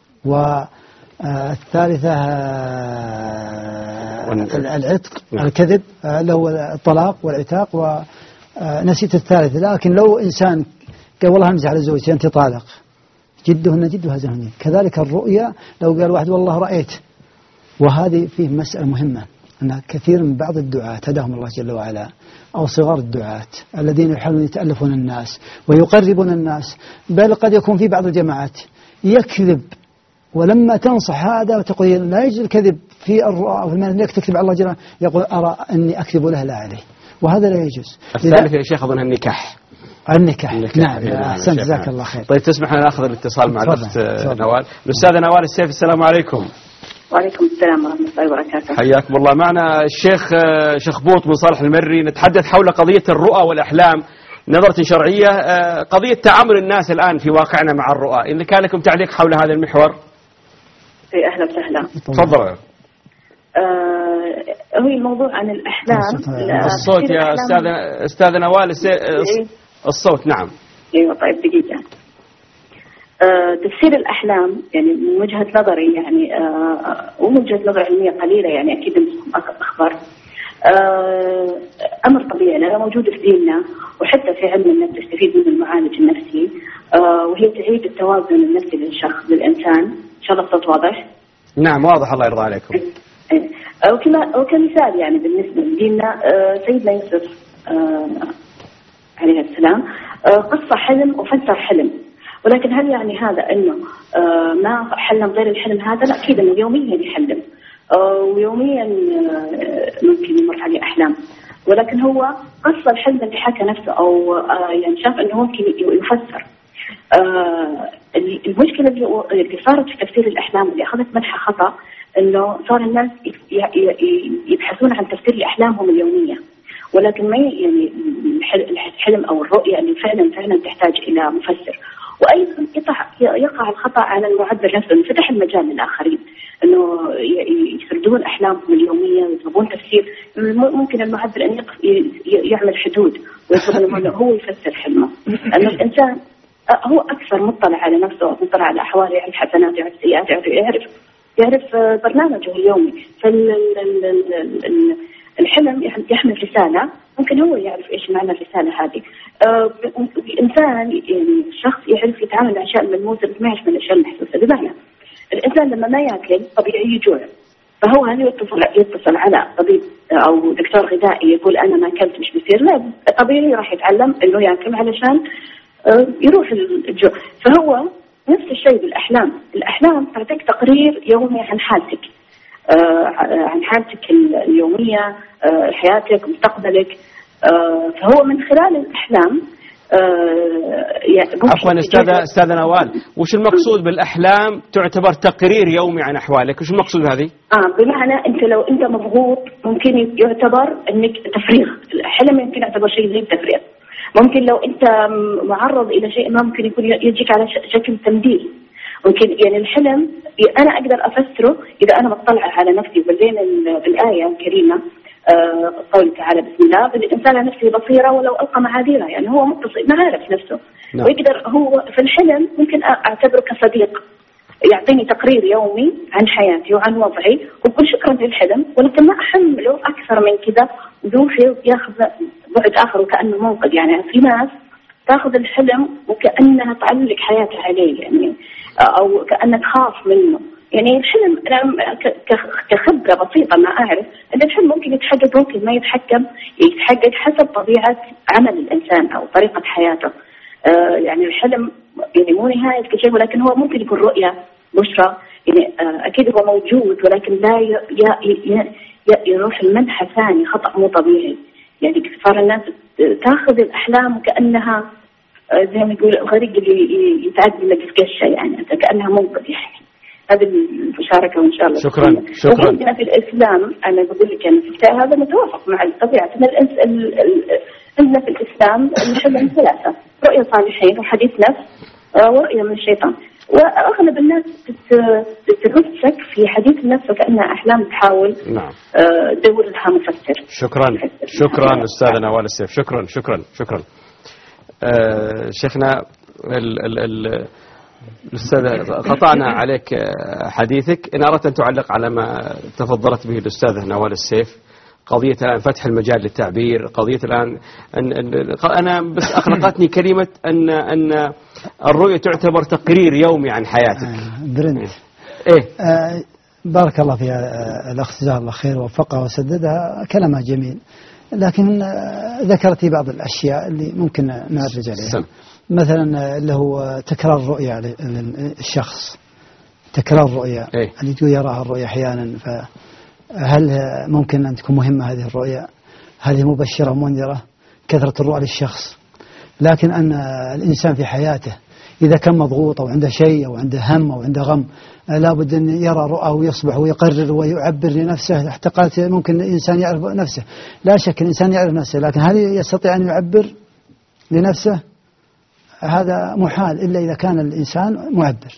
والثالثة العتق. الكذب لو الطلاق والعتاق، ونسيت الثالث. لكن لو إنسان قال والله أمزح على زوجتي أنت طالق، جدهن جد وهزلهن جد. كذلك الرؤيا لو قال واحد والله رأيت. وهذه فيه مسألة مهمة، أن كثير من بعض الدعاة هداهم الله جل وعلا أو صغار الدعاة الذين يحاولون يتألفون الناس ويقربون الناس، بل قد يكون في بعض الجماعات يكذب، ولما تنصح هذا وتقول لا يجوز الكذب في الرؤى أو في المنام، انك تكذب على الله جل وعلا، يقول أرى أني أكذب له لا عليه، وهذا لا يجوز. الثالث يا شيخ أظن النكاح. النكاح, النكاح. نعم أحسنت جزاك الله خير. طيب تسمح لنا ناخذ الاتصال مع الأخت نوال. الأستاذة نوال السيف، السلام عليكم. وعليكم السلام ورحمة الله وبركاته. حياكم الله. معنا الشيخ شخبوط بن صالح المري، نتحدث حول قضية الرؤى والأحلام نظرة شرعية، قضية تعامل الناس الآن في واقعنا مع الرؤى. إذا كان لكم تعليق حول هذا المحور. إيه أهلا وسهلا. تفضل. آه هو الموضوع عن الأحلام. الصوت يا أستاذة أستاذة نوال الصوت. نعم. ايوه طيب دقيقة. أه تفسير الأحلام يعني من وجهة نظري يعني أه ومن وجهة نظر علمية قليلة، يعني أكيد أنتم أخبر أه أمر طبيعي لأنه موجود في ديننا، وحتى في علم النفس تستفيد من المعالج النفسي، أه وهي تعيد التوازن النفسي للشخص للإنسان. إن شاء الله الصوت واضح؟ نعم واضح الله يرضى عليكم. أه وكما وكمثال يعني بالنسبة لديننا أه سيدنا يوسف أه عليه السلام قصة حلم وفسر حلم، ولكن هل يعني هذا أنه ما حلم غير الحلم هذا؟ لا، أكيد أنه يوميا يحلم ويوميا ممكن يمر عليه أحلام، ولكن هو قصة الحلم اللي حكى نفسه أو يعني شاف أنه ممكن يفسر. المشكلة اللي صارت في تفسير الأحلام اللي أخذت منحى خطأ، أنه صار الناس يبحثون عن تفسير لأحلامهم اليومية، ولكن ما يعني الحلم أو الرؤية اللي فعلا فعلا تحتاج إلى مفسر. وأيضا يقع الخطأ على المعبر نفسه، إنه فتح المجال للآخرين إنه يسردون أحلامهم اليومية ويطلبون تفسير. ممكن المعبر أن يعمل حدود ويطلب إنه هو يفسر حلمه، أن الإنسان هو أكثر مطلع على نفسه، مطلع على أحواله، يعرف حسناته، يعرف سيئاته، يعرف يعرف برنامجه اليومي. فالحلم يحمل رسالة، ممكن هو يعرف إيش معنى الرسالة هذه. الإنسان يعني الشخص يعرف يتعامل مع الأشياء الملموسة، ما يعرف من الأشياء المحسوسة. بمعنى الإنسان لما ما يأكل طبيعي يجوع، فهو هل يتصل يتصل على طبيب أو دكتور غذائي يقول أنا ما أكلت مش بيصير؟ لا، طبيعي راح يتعلم إنه يأكل علشان يروح الجوع. فهو نفس الشيء بالأحلام. الأحلام تعطيك تقرير يومي عن حالتك، عن حالتك اليومية، حياتك، مستقبلك. فهو من خلال الأحلام. عفوا استاذة استاذة نوال، وش المقصود بالأحلام تعتبر تقرير يومي عن أحوالك؟ وش المقصود بهذه؟ آه بمعنى أنت لو أنت مضغوط ممكن يعتبر أنك تفريغ. الحلم يمكن يعتبر شيء زي التفريغ. ممكن لو أنت معرض إلى شيء ما ممكن يكون يجيك على شكل تمديد. ممكن يعني الحلم أنا أقدر أفسره إذا أنا بطلع على نفسي بين بالآية الكريمة آه قول تعالى بسم الله بالإنسان على نفسه بصيرة ولو ألقى معاذيره. يعني هو متصل ما عارف نفسه. نعم. ويقدر هو في الحلم ممكن أعتبره كصديق يعطيني تقرير يومي عن حياتي وعن وضعي وكل شكرا للحلم، ولكن ما أحمله أكثر من كذا ويروح ياخذ بعد آخر وكأنه منقذ. يعني في ناس تاخذ الحلم وكأنها تعلق حياتها عليه، يعني أو كأنها تخاف منه. يعني الحلم كخبرة بسيطة ما أعرف أن الحلم ممكن يتحقق ممكن ما يتحكم يتحقق حسب طبيعة عمل الإنسان أو طريقة حياته. آه يعني الحلم يعني مو نهاية كل شيء، ولكن هو ممكن يكون رؤية بشرى. يعني آه أكيد هو موجود، ولكن لا ي ي ي ي يروح المنحى ثاني خطأ مو طبيعي. يعني كثير الناس تأخذ الأحلام كأنها آه زي ما يقول غريق اللي يتعدي لك في قشة، يعني كأنها منقذ. يعني هذه المشاركة وإن شاء الله. شكرا شكرا. وعندنا في الإسلام أنا بقول لك يعني هذا متوافق مع الطبيعة. عندنا في الإسلام الحلم ثلاثة: رؤية صالحين وحديث نفس ورؤية من الشيطان. وأغلب الناس تتمسك في حديث النفس وكأنها أحلام تحاول نعم. تدور لها مفسر. شكرا شكرا أستاذة نوال السيف. شكرا شكرا شكرا. أه شيخنا ال ال ال الأستاذة قطعنا عليك حديثك. إن أردت أن تعلق على ما تفضلت به الأستاذة نوال السيف، قضية الآن فتح المجال للتعبير، قضية الآن أن أن أنا بس أخلقتني كلمة أن أن الرؤية تعتبر تقرير يومي عن حياتك. برنت إيه آه بارك الله فيها الأخ جزاه الله خير ووفقها وسددها، كلامها جميل، لكن ذكرتي بعض الأشياء اللي ممكن نرجع عليها. مثلا اللي هو تكرار الرؤيا للشخص، تكرار الرؤيا إيه؟ اللي تقول يراها الرؤيا أحيانا، فهل ممكن أن تكون مهمة هذه الرؤيا؟ هل هي مبشرة ومنذرة؟ كثرة الرؤى للشخص. لكن أن الإنسان في حياته إذا كان مضغوط أو عنده شيء أو عنده هم أو عنده غم لابد أن يرى رؤى ويصبح ويقرر ويعبر لنفسه. حتى قالت ممكن الإنسان يعرف نفسه، لا شك الإنسان يعرف نفسه، لكن هل يستطيع أن يعبر لنفسه؟ هذا محال إلا إذا كان الإنسان معبر.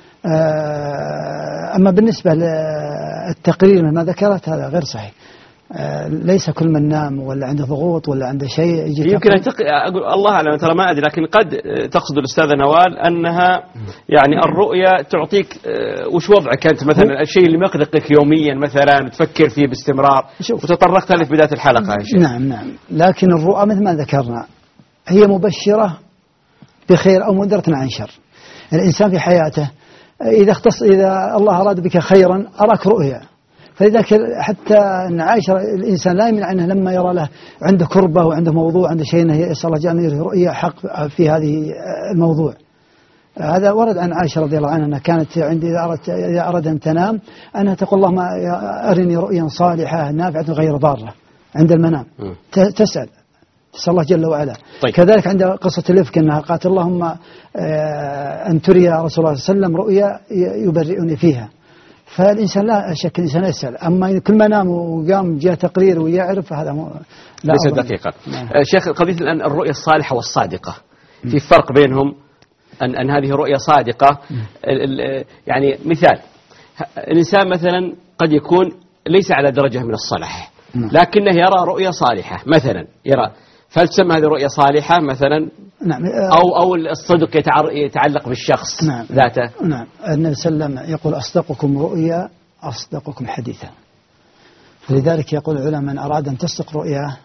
أما بالنسبة للتقرير مما ذكرت هذا غير صحيح. ليس كل من نام ولا عنده ضغوط ولا عنده شيء يجي يمكن أتق... أقول الله أعلم، ترى ما أدري، لكن قد تقصد الأستاذة نوال أنها يعني الرؤية تعطيك وش وضعك أنت مثلا، الشيء اللي مقلقك يوميا مثلا تفكر فيه باستمرار، وتطرقت له في بداية الحلقة. نعم نعم، لكن الرؤى مثل ما ذكرنا هي مبشرة بخير أو منذرة عن شر. الإنسان في حياته إذا اختص إذا الله أراد بك خيرا أراك رؤيا، فلذلك حتى أن عائشة الإنسان لا يمنع عنه لما يرى له عنده كربة وعنده موضوع عنده شيء يسأل الله جل وعلا رؤيا حق في هذه الموضوع. هذا ورد عن عائشة رضي الله عنها أنها كانت عندي إذا أردت إذا أراد أن تنام أنها تقول اللهم أرني رؤيا صالحة نافعة غير ضارة عند المنام، تسأل تسأل الله جل وعلا. طيب. كذلك عند قصة الإفك أنها قالت اللهم أن تري رسول الله صلى الله عليه وسلم رؤيا يبرئني فيها. فالإنسان لا شك الإنسان يسأل. أما كل ما نام وقام جاء تقرير ويعرف هذا مو ليس دقيقا. شيخ قضية الآن الرؤية الصالحة والصادقة في فرق بينهم، أن, أن هذه رؤية صادقة يعني مثال الإنسان مثلا قد يكون ليس على درجة من الصلاح لكنه يرى رؤية صالحة مثلا يرى، فهل تسمى هذه رؤية صالحة مثلا؟ نعم. أو أو الصدق يتعلق بالشخص نعم. ذاته. نعم. النبي صلى الله عليه وسلم يقول أصدقكم رؤيا أصدقكم حديثا، فلذلك يقول العلماء من أراد أن تصدق رؤياه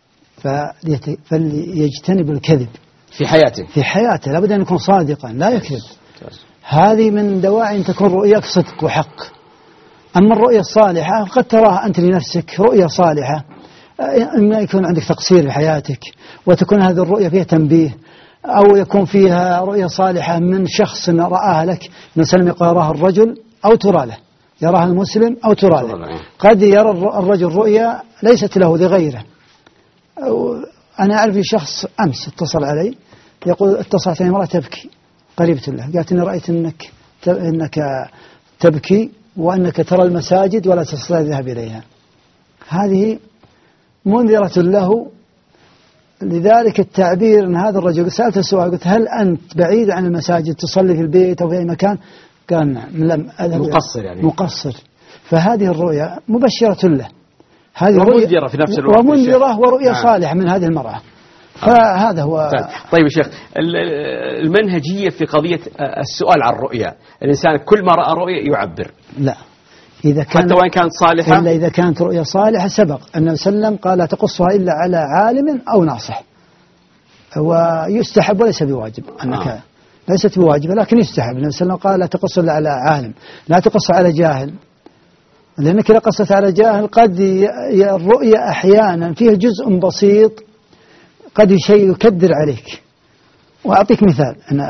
فليجتنب الكذب في حياته في حياته لابد أن يكون صادقا لا يكذب. هذه من دواعي أن تكون رؤياك صدق وحق. أما الرؤية الصالحة قد تراها أنت لنفسك رؤية صالحة، إما يكون عندك تقصير في حياتك وتكون هذه الرؤية فيها تنبيه، أو يكون فيها رؤية صالحة من شخص رآها لك. مثلا يراها الرجل أو ترى له، يراها المسلم أو ترى له. قد يرى الرجل رؤيا ليست له لغيره. أنا أعرف شخص أمس اتصل علي يقول اتصلت علي امرأة تبكي قريبة له، قالت إني رأيت إنك إنك تبكي وأنك ترى المساجد ولا تستطيع الذهاب إليها. هذه منذرة له. لذلك التعبير أن هذا الرجل سألت السؤال قلت هل أنت بعيد عن المساجد تصلي في البيت أو في أي مكان؟ قال نعم. لم مقصر يعني مقصر. فهذه الرؤيا مبشرة له، هذه ومنذرة في نفس الوقت، ومنذرة ورؤية آه. صالحة من هذه المرأة. فهذا هو. طيب يا شيخ، المنهجية في قضية السؤال عن الرؤيا، الإنسان كل ما رأى رؤيا يعبر؟ لا، إذا كان حتى وإن كانت صالحة، إلا إذا كانت رؤيا صالحة سبق النبي صلى الله عليه وسلم قال لا تقصها إلا على عالم أو ناصح، ويستحب وليس بواجب أنك آه. ليست بواجبة لكن يستحب. النبي صلى الله عليه وسلم قال لا تقص إلا على عالم، لا تقص على جاهل، لأنك إذا قصت على جاهل قد الرؤيا أحيانا فيها جزء بسيط قد شيء يكدر عليك. وأعطيك مثال، أنا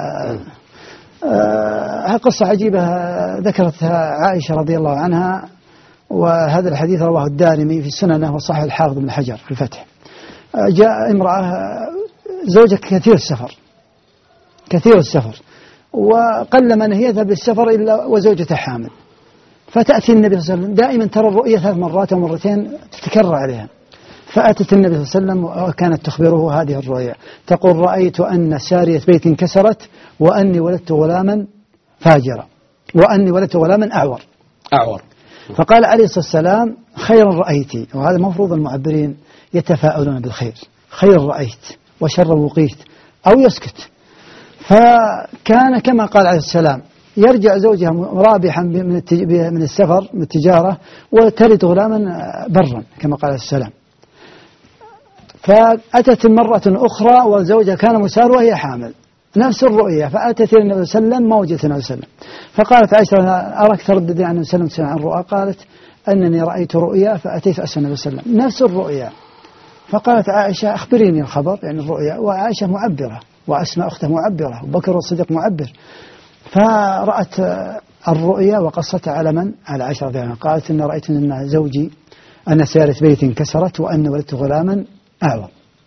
آه قصة عجيبة ذكرتها عائشة رضي الله عنها، وهذا الحديث رواه الدارمي في السنن وصحح الحافظ بن حجر في الفتح. آه جاء امرأة زوجك كثير السفر كثير السفر وقل من يذهب للسفر إلا وزوجته حامل، فتأتي النبي صلى الله عليه وسلم دائما ترى الرؤية ثلاث مرات أو مرتين تتكرر عليها. فأتت النبي صلى الله عليه وسلم وكانت تخبره هذه الرؤيا، تقول رأيت أن سارية بيت انكسرت وأني ولدت غلاما فاجرا وأني ولدت غلاما أعور أعور فقال عليه الصلاة والسلام خيرا رأيتي. وهذا مفروض المعبرين يتفاءلون بالخير، خير رأيت وشر وقيت أو يسكت. فكان كما قال عليه السلام يرجع زوجها رابحا من السفر من التجارة وتلد غلاما برا كما قال عليه السلام. فأتت مرة أخرى وزوجها كان مسار وهي حامل، نفس الرؤية، فأتت إلى النبي صلى الله عليه وسلم موجة النبي صلى الله عليه وسلم، فقالت عائشة أراك ترددين عن النبي صلى الله عليه وسلم عن الرؤى، قالت أنني رأيت رؤيا فأتيت أسأل النبي صلى الله عليه وسلم نفس الرؤيا. فقالت عائشة أخبريني الخبر يعني الرؤيا، وعائشة معبرة وأسماء أخته معبرة وبكر الصديق معبر. فرأت الرؤيا وقصت على من؟ على عائشة رضي الله عنها. قالت إن رأيت أن زوجي أن سيارة بيت انكسرت وأن ولدت غلاما أعور.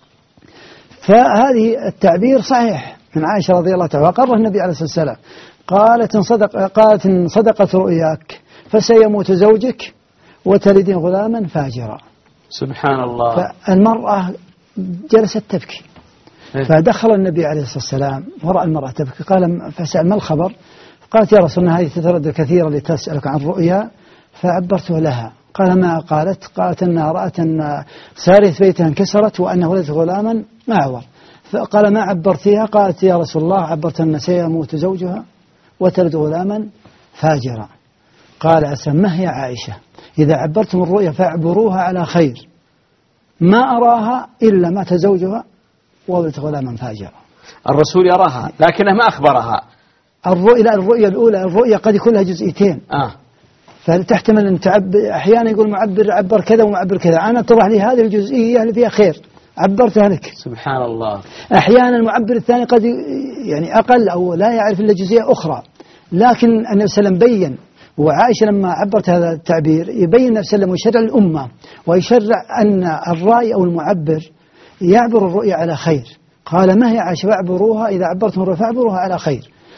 فهذه التعبير صحيح من عائشة رضي الله عنها، وقرر النبي عليه الصلاة والسلام قالت إن صدق قالت إن صدقت رؤياك فسيموت زوجك وتلدين غلاما فاجرا. سبحان الله. فالمرأة جلست تبكي، فدخل النبي عليه الصلاة والسلام ورأى المرأة تبكي، قال فسأل ما الخبر؟ قالت يا رسول الله هذه تتردد كثيرا لتسألك عن الرؤيا، فعبرته لها. قال ما قالت؟ قالت أنها رأت أن سارية بيتها انكسرت وأن ولدت غلاما أعور. فقال ما عبرتيها؟ قالت يا رسول الله عبرت أن سيموت زوجها وتلد غلاما فاجرا. قال أسمه يا عائشة إذا عبرتم الرؤيا فاعبروها على خير، ما أراها إلا مات زوجها وولدت غلاما فاجرا. الرسول يراها لكنه ما أخبرها. الرؤيا الرؤيا الأولى الرؤيا قد يكون لها جزئيتين آه. فتحتمل أن تعبر، أحيانا يقول معبر عبر كذا ومعبر كذا، أنا اتضح لي هذه الجزئية اللي فيها خير عبرتها لك. سبحان الله. أحيانا المعبر الثاني قد يعني أقل أو لا يعرف إلا جزئية أخرى، لكن النبي صلى الله عليه وسلم بين، وعائشة لما عبرت هذا التعبير يبين النبي صلى الله عليه وسلم ويشرع الأمة ويشرع أن الرأي أو المعبر يعبر الرؤيا على خير. قال ما هي عائشة فاعبروها إذا عبرتم الرؤيا فاعبروها على خير.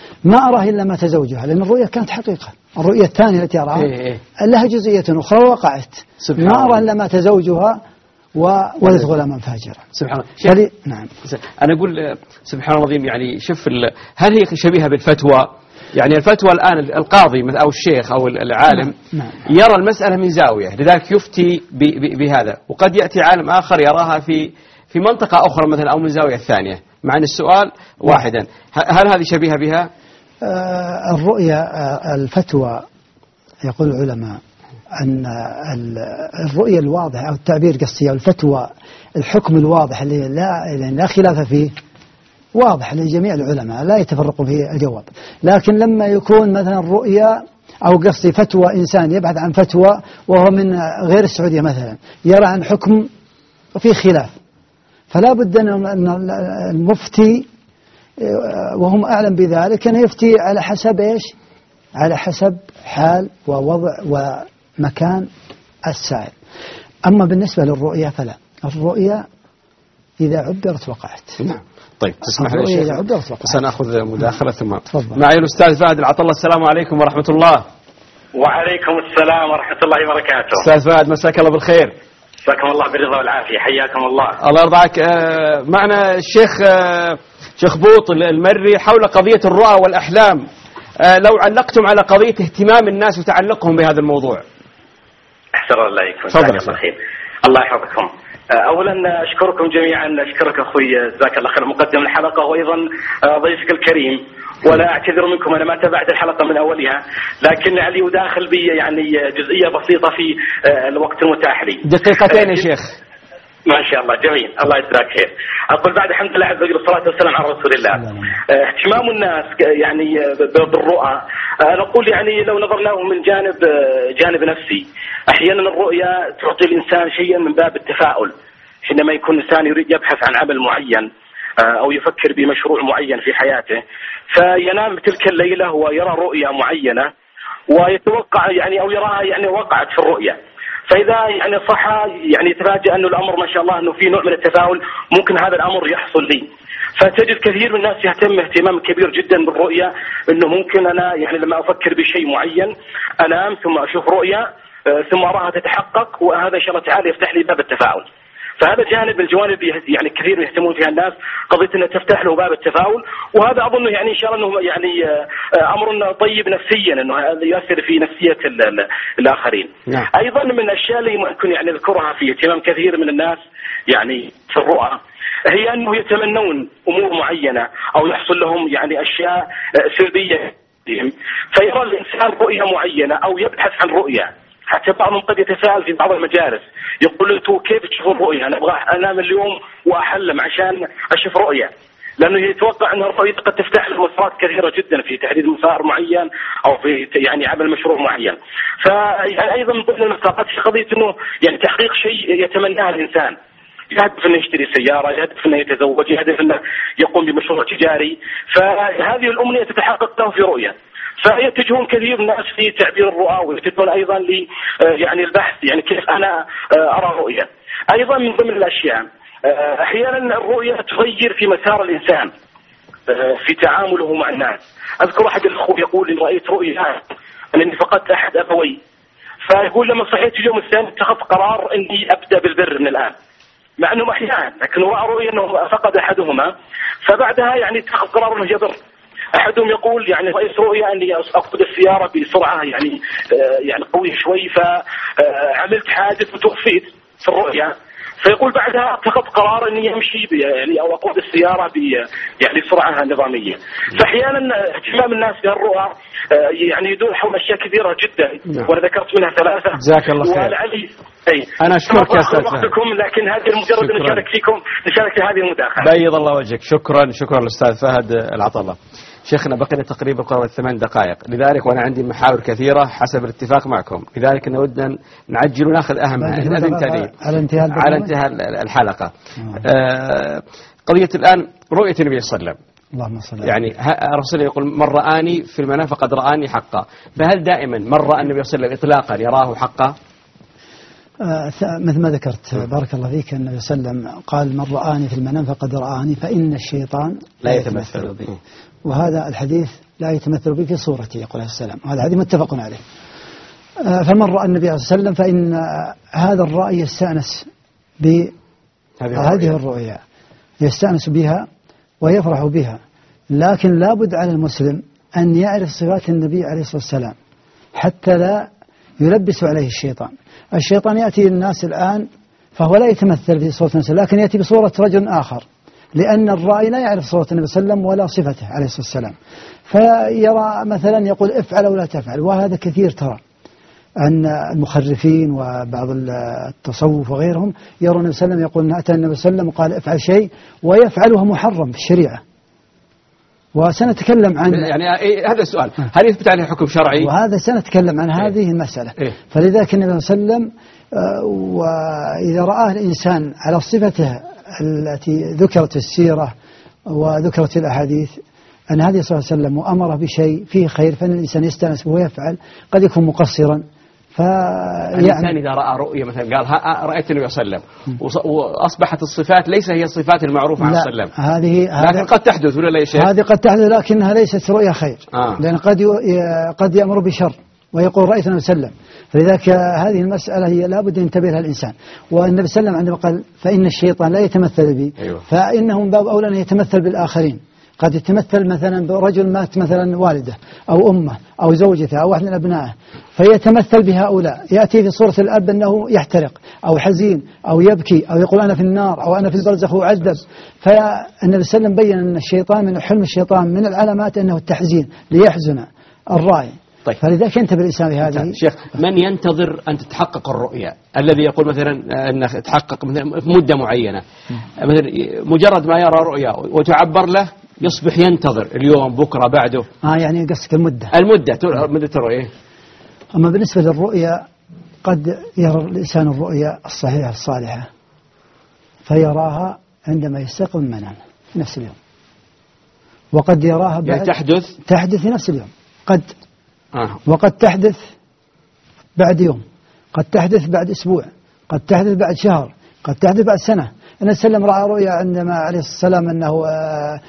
ما أراه إلا ما تزوجها، لأن الرؤية كانت حقيقة. الرؤية الثانية التي أراها إيه إيه. لها جزئية أخرى وقعت، ما أراه إلا ما تزوجها وولد غلاما فاجرا. سبحان الله. فلي... نعم. أنا أقول سبحان الله العظيم، يعني شوف ال... هل هي شبيهة بالفتوى؟ يعني الفتوى الآن القاضي أو الشيخ أو العالم نعم. يرى المسألة من زاوية، لذلك يفتي ب... ب... بهذا، وقد يأتي عالم آخر يراها في في منطقة أخرى مثلا أو من زاوية ثانية، مع أن السؤال واحدا. هل هذه شبيهة بها؟ آه الرؤية آه الفتوى يقول العلماء أن الرؤية الواضحة أو التعبير قصدي أو الفتوى الحكم الواضح اللي لا لا خلاف فيه واضح لجميع العلماء لا يتفرقوا في الجواب. لكن لما يكون مثلا رؤية أو قصدي فتوى إنسان يبحث عن فتوى وهو من غير السعودية مثلا يرى عن حكم وفي خلاف، فلا بد أن المفتي وهم أعلم بذلك أن يفتي على حسب إيش؟ على حسب حال ووضع ومكان السائل. أما بالنسبة للرؤية فلا، الرؤية إذا عبرت وقعت. نعم. طيب تسمح لي شيخ سنأخذ مداخلة ثم تفضل. معي الأستاذ فهد العطلة. السلام عليكم ورحمة الله. وعليكم السلام ورحمة الله وبركاته. أستاذ فهد مساك الله بالخير. مساكم الله بالرضا والعافية، حياكم الله. الله يرضى عنك. معنا الشيخ شيخ بوط المري حول قضية الرؤى والأحلام. لو علقتم على قضية اهتمام الناس وتعلقهم بهذا الموضوع. أحسن الله عليكم. تفضل. الله خير. الله يحفظكم. أولا أشكركم جميعا، أشكرك أخوي جزاك الله خير مقدم الحلقة وأيضا ضيفك الكريم، ولا أعتذر منكم أنا ما تابعت الحلقة من أولها، لكن لعلي أداخل بي يعني جزئية بسيطة في الوقت المتاح لي. دقيقتين يا شيخ. ما شاء الله جميل، الله يجزاك خير. أقول بعد الحمد لله عز وجل والصلاة والسلام على رسول الله. اهتمام الناس يعني بالرؤى، أنا أقول يعني لو نظرناه من جانب جانب نفسي، أحيانا الرؤيا تعطي الإنسان شيئا من باب التفاؤل، حينما يكون الإنسان يريد يبحث عن عمل معين أو يفكر بمشروع معين في حياته، فينام تلك الليلة ويرى رؤيا معينة ويتوقع يعني أو يراها يعني وقعت في الرؤيا، فإذا يعني صحى يعني يتفاجأ أنه الأمر ما شاء الله أنه في نوع من التفاؤل ممكن هذا الأمر يحصل لي. فتجد كثير من الناس يهتم اهتمام كبير جدا بالرؤيا، أنه ممكن أنا يعني لما أفكر بشيء معين أنام ثم أشوف رؤيا ثم أراها تتحقق، وهذا إن شاء الله تعالى يفتح لي باب التفاؤل. فهذا جانب من الجوانب يعني كثير يهتمون فيها الناس، قضية أنها تفتح له باب التفاؤل، وهذا أظن يعني إن شاء الله أنه يعني أمر طيب نفسيا، أنه هذا يؤثر في نفسية الآخرين. نعم. أيضا من الأشياء اللي ممكن يعني نذكرها في اهتمام كثير من الناس يعني في الرؤى، هي أنه يتمنون أمور معينة أو يحصل لهم يعني أشياء سلبية، فيرى الإنسان رؤية معينة أو يبحث عن رؤية. حتى بعضهم قد يتساءل في بعض المجالس يقول انتوا كيف تشوفون رؤيا؟ انا ابغى انام اليوم واحلم عشان اشوف رؤيا، لانه يتوقع ان الرؤيا قد تفتح له مسارات كثيره جدا في تحديد مسار معين او في يعني عمل مشروع معين. فيعني ايضا من ضمن المسارات في قضيه انه يعني تحقيق شيء يتمناه الانسان، يهدف انه يشتري سياره، يهدف انه يتزوج، يهدف انه يقوم بمشروع تجاري، فهذه الامنيه تتحقق له في رؤيا. فيتجهون كثير من الناس في تعبير الرؤى، ويتجهون ايضا ل يعني البحث يعني كيف انا ارى رؤيا. ايضا من ضمن الاشياء احيانا الرؤيا تغير في مسار الانسان في تعامله مع الناس. اذكر احد الاخوه يقول ان رايت رؤيا انني فقدت احد ابوي، فيقول لما صحيت اليوم الثاني اتخذت قرار اني ابدا بالبر من الان، مع انه احيانا لكن راى رؤيا انه فقد احدهما، فبعدها يعني اتخذ قرار انه يبر. احدهم يقول يعني رأيت رؤيا اني اقود السياره بسرعه يعني يعني قويه شوي، فعملت حادث وتوفيت في الرؤيا، فيقول بعدها اتخذت قرار اني امشي يعني او اقود السياره ب يعني سرعه نظاميه. فاحيانا اهتمام الناس بهالرؤى يعني يدور حول اشياء كثيره جدا، وانا ذكرت منها ثلاثه. جزاك الله خير. ولعلي اي انا اشكرك يا استاذ وقتكم، لكن هذه مجرد ان نشارك فيكم نشارك في هذه المداخله. بيض الله وجهك. شكرا شكرا الاستاذ فهد العطله. شيخنا بقينا تقريبا قرابة ثمان دقائق، لذلك وأنا عندي محاور كثيرة حسب الاتفاق معكم، لذلك نودنا نعجل وناخذ أهمها على انتهاء على انتهاء الحلقة. آه قضية الآن رؤية النبي صلى الله عليه وسلم، اللهم صل يعني الرسول يقول من رآني في المنام فقد رآني حقا، فهل دائما من رأى النبي صلى الله عليه وسلم إطلاقا يراه حقا؟ مثل ما ذكرت بارك الله فيك النبي صلى الله عليه وسلم قال من رآني في المنام فقد رآني فإن الشيطان لا يتمثل به، وهذا الحديث لا يتمثل به في صورته يقول عليه السلام، وهذا حديث متفق عليه. فمن رأى النبي صلى الله عليه وسلم فإن هذا الرأي يستأنس بهذه الرؤيا، يستأنس بها ويفرح بها، لكن لابد على المسلم أن يعرف صفات النبي عليه الصلاة والسلام حتى لا يلبس عليه الشيطان. الشيطان يأتي للناس الآن فهو لا يتمثل في صورة النبي، لكن يأتي بصورة رجل آخر، لأن الرأي لا يعرف صورة النبي صلى الله عليه وسلم ولا صفته عليه الصلاة والسلام، فيرى مثلا يقول افعل أو لا تفعل. وهذا كثير ترى أن المخرفين وبعض التصوف وغيرهم يرون النبي صلى الله عليه وسلم يقول أتى النبي صلى الله عليه وسلم وقال افعل شيء ويفعله محرم في الشريعة. وسنتكلم عن يعني إيه هذا السؤال، هل يثبت عليه حكم شرعي؟ وهذا سنتكلم عن هذه إيه؟ المسألة إيه؟ فلذلك النبي صلى الله عليه وسلم وإذا رآه الإنسان على صفته التي ذكرت السيرة وذكرت الأحاديث أن هذه صلى الله عليه وسلم وأمره بشيء فيه خير، فإن الإنسان يستأنس به ويفعل، قد يكون مقصرا. الإنسان إذا رأى رؤية مثلا قال ها رأيت النبي صلى الله عليه وسلم وأصبحت الصفات ليس هي الصفات المعروفة عن صلى الله عليه وسلم، هذه لكن قد تحدث ولا لا يا شيخ؟ هذه قد تحدث لكنها ليست رؤية خير، آه. لأن قد قد يأمر بشر ويقول رأيت النبي صلى الله عليه وسلم. فلذلك هذه المسألة هي لابد أن ينتبه لها الإنسان. والنبي صلى الله عليه وسلم عندما قال فإن الشيطان لا يتمثل بي، أيوة. فإنه من باب أولى أن يتمثل بالآخرين. قد يتمثل مثلا برجل مات مثلا والده أو أمه أو زوجته أو واحد من أبنائه، فيتمثل بهؤلاء، يأتي في صورة الأب أنه يحترق أو حزين أو يبكي أو يقول أنا في النار أو أنا في البرزخ وأعذب. فالنبي صلى الله عليه وسلم بين أن الشيطان من حلم الشيطان من العلامات أنه التحزين ليحزن الراعي. طيب. فلذلك ينتبه الإنسان بهذه. شيخ، من ينتظر أن تتحقق الرؤيا؟ الذي يقول مثلا أن تحقق في مدة معينة، مثلا مجرد ما يرى رؤيا وتعبر له يصبح ينتظر اليوم بكرة بعده. آه يعني قصدك المدة. المدة مدة الرؤية. أما بالنسبة للرؤيا قد يرى الإنسان الرؤيا الصحيحة الصالحة فيراها عندما يستيقظ من منامه في نفس اليوم، وقد يراها بعد يعني تحدث تحدث في نفس اليوم قد آه. وقد تحدث بعد يوم، قد تحدث بعد أسبوع، قد تحدث بعد شهر، قد تحدث بعد سنة. النبي صلى الله عليه وسلم رأى رؤيا عندما عليه الصلاة والسلام أنه آآ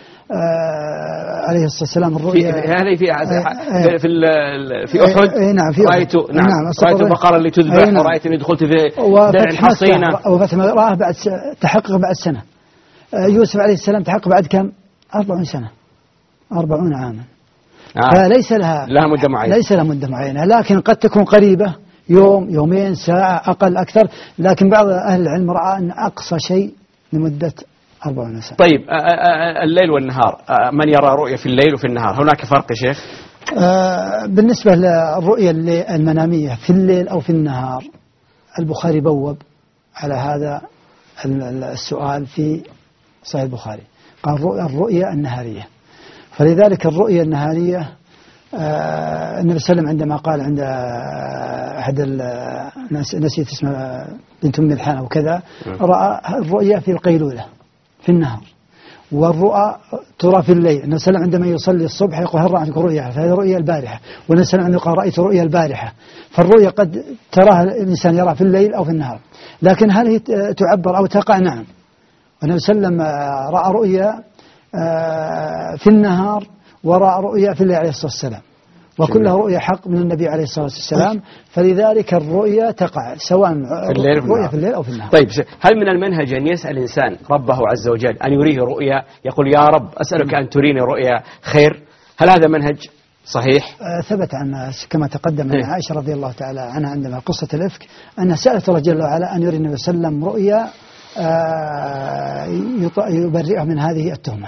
آآ عليه الصلاة والسلام الرؤيا هذه في في في, في أحد اي نعم في رأيت نعم, نعم رأيت البقرة اللي تذبح نعم ورأيت إني دخلت في درع حصينة وفتح رآه بعد تحقق بعد سنة. يوسف عليه السلام تحقق بعد كم؟ أربعون سنة أربعون عاما. آه. فليس لها لها مدة معينة، ليس لها مدة معينة، لكن قد تكون قريبة يوم يومين ساعة أقل أكثر، لكن بعض أهل العلم رأى أن أقصى شيء لمدة أربعين سنة. طيب الليل والنهار، من يرى رؤية في الليل وفي النهار هناك فرق يا شيخ؟ بالنسبة للرؤية المنامية في الليل أو في النهار البخاري بوب على هذا السؤال في صحيح البخاري، قال الرؤية النهارية. فلذلك الرؤية النهارية آه النبي صلى الله عليه وسلم عندما قال عند أحد نسيت اسمه بنت أم الحان أو كذا، رأى الرؤيا في القيلولة في النهار، والرؤى ترى في الليل. النبي صلى الله عليه وسلم عندما يصلي الصبح يقول هل رأيتك رؤيا؟ فهذه رؤيا البارحة. والنبي صلى الله عليه وسلم قال رأيت رؤيا البارحة. فالرؤيا قد تراها الإنسان يرى في الليل أو في النهار، لكن هل هي تعبر أو تقع؟ نعم. والنبي صلى الله عليه وسلم رأى رؤيا في النهار ورأى رؤيا في الليل عليه الصلاة والسلام، وكلها رؤيا حق من النبي عليه الصلاة والسلام. فلذلك الرؤيا تقع سواء في الليل رؤيا في الليل أو في النهار. طيب، هل من المنهج أن يسأل الإنسان ربه عز وجل أن يريه رؤيا، يقول يا رب أسألك أن تريني رؤيا خير؟ هل هذا منهج صحيح؟ آه ثبت عن كما تقدم عن عائشة رضي الله تعالى عنها عندما قصة الإفك أنها سألت الله جل وعلا أن يري النبي صلى الله عليه وسلم رؤيا آه يبرئه من هذه التهمة.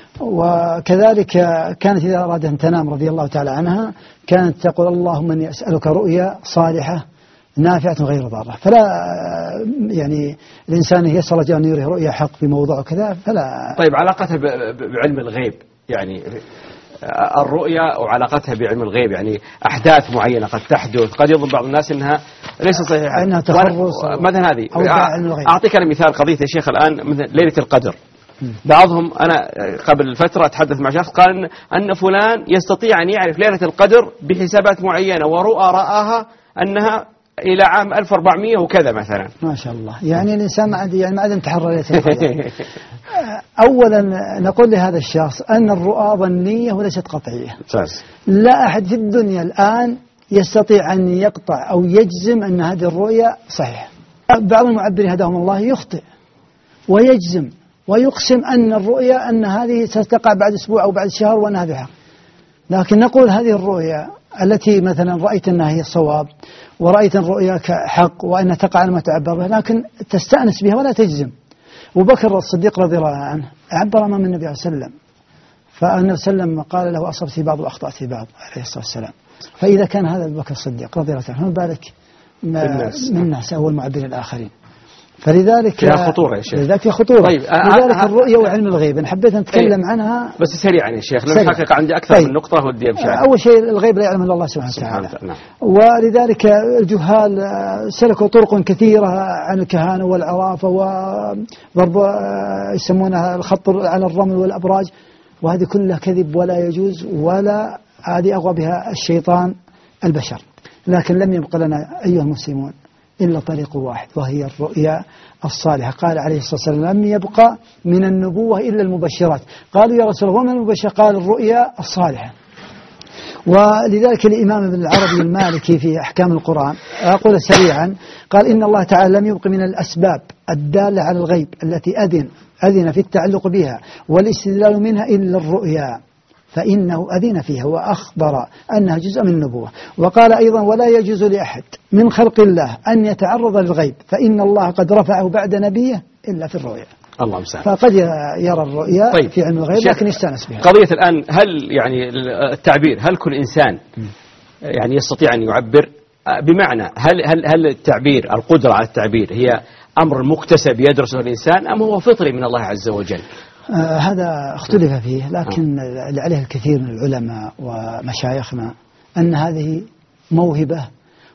وكذلك كانت إذا أراد أن تنام رضي الله تعالى عنها كانت تقول اللهم إني أسألك رؤيا صالحة نافعة غير ضارة. فلا يعني الإنسان يسأل الله أن يريه رؤيا حق في موضوع كذا فلا. طيب، علاقتها بعلم الغيب، يعني الرؤيا وعلاقتها بعلم الغيب، يعني أحداث معينة قد تحدث، قد يظن بعض الناس أنها ليست صحيحة، أنها تخرص مثلا هذه. أعطيك أنا مثال قضية يا شيخ الآن، مثل ليلة القدر. بعضهم أنا قبل فترة أتحدث مع شخص قال أن فلان يستطيع أن يعرف ليلة القدر بحسابات معينة ورؤى رآها أنها إلى عام ألف وأربعمائة وكذا مثلا. ما شاء الله. يعني الإنسان ما عاد يعني ما عاد يتحرر ليلة القدر. أولا نقول لهذا الشخص أن الرؤى ظنية وليست قطعية. ساس. لا أحد في الدنيا الآن يستطيع أن يقطع أو يجزم أن هذه الرؤيا صحيحة. بعض المعبرين هداهم الله يخطئ ويجزم ويقسم أن الرؤيا أن هذه ستقع بعد أسبوع أو بعد شهر وأن هذه حق. لكن نقول هذه الرؤيا التي مثلا رأيت أنها هي الصواب ورأيت أن رؤياك حق وأنها تقع على ما تعبر به، لكن تستأنس بها ولا تجزم. وبكر الصديق رضي الله عنه عبر أمام النبي عليه الصلاة والسلام، فالنبي صلى الله عليه وسلم قال له أصبت في بعض وأخطأت في بعض عليه الصلاة والسلام. فإذا كان هذا أبو بكر الصديق رضي الله عنه، ما بالك من الناس أو المعبرين الآخرين. فلذلك فيها خطورة يا شيخ. لذلك فيها خطورة. طيب لذلك الرؤية وعلم الغيب أنا حبيت نتكلم طيب. عنها بس سريعا يا شيخ، لأن الحقيقة عندي أكثر طيب. من نقطة ودي أمشي. أول شيء الغيب لا يعلم إلا الله سبحانه وتعالى. نعم. ولذلك الجهال سلكوا طرق كثيرة عن الكهانة والعرافة وضرب يسمونها الخط على الرمل والأبراج، وهذه كلها كذب ولا يجوز، ولا هذه أغوى بها الشيطان البشر. لكن لم يبق لنا أيها المسلمون إلا طريق واحد، وهي الرؤيا الصالحة. قال عليه الصلاة والسلام لم يبقى من النبوة إلا المبشرات. قالوا يا رسول الله وما المبشر؟ قال الرؤيا الصالحة. ولذلك الإمام ابن العربي المالكي في أحكام القرآن أقول سريعا قال إن الله تعالى لم يبق من الأسباب الدالة على الغيب التي أذن أذن في التعلق بها والاستدلال منها إلا الرؤيا، فإنه أذن فيها وأخبر أنها جزء من النبوة. وقال أيضا ولا يجوز لأحد من خلق الله أن يتعرض للغيب، فإن الله قد رفعه بعد نبيه إلا في الرؤيا. الله مساء. فقد يرى الرؤيا طيب. في علم الغيب لكن يستانس بها. قضية الآن هل يعني التعبير هل كل إنسان يعني يستطيع أن يعبر؟ بمعنى هل هل هل التعبير القدرة على التعبير هي أمر مكتسب يدرسه الإنسان أم هو فطري من الله عز وجل؟ آه هذا اختلف فيه، لكن اللي عليه الكثير من العلماء ومشايخنا أن هذه موهبة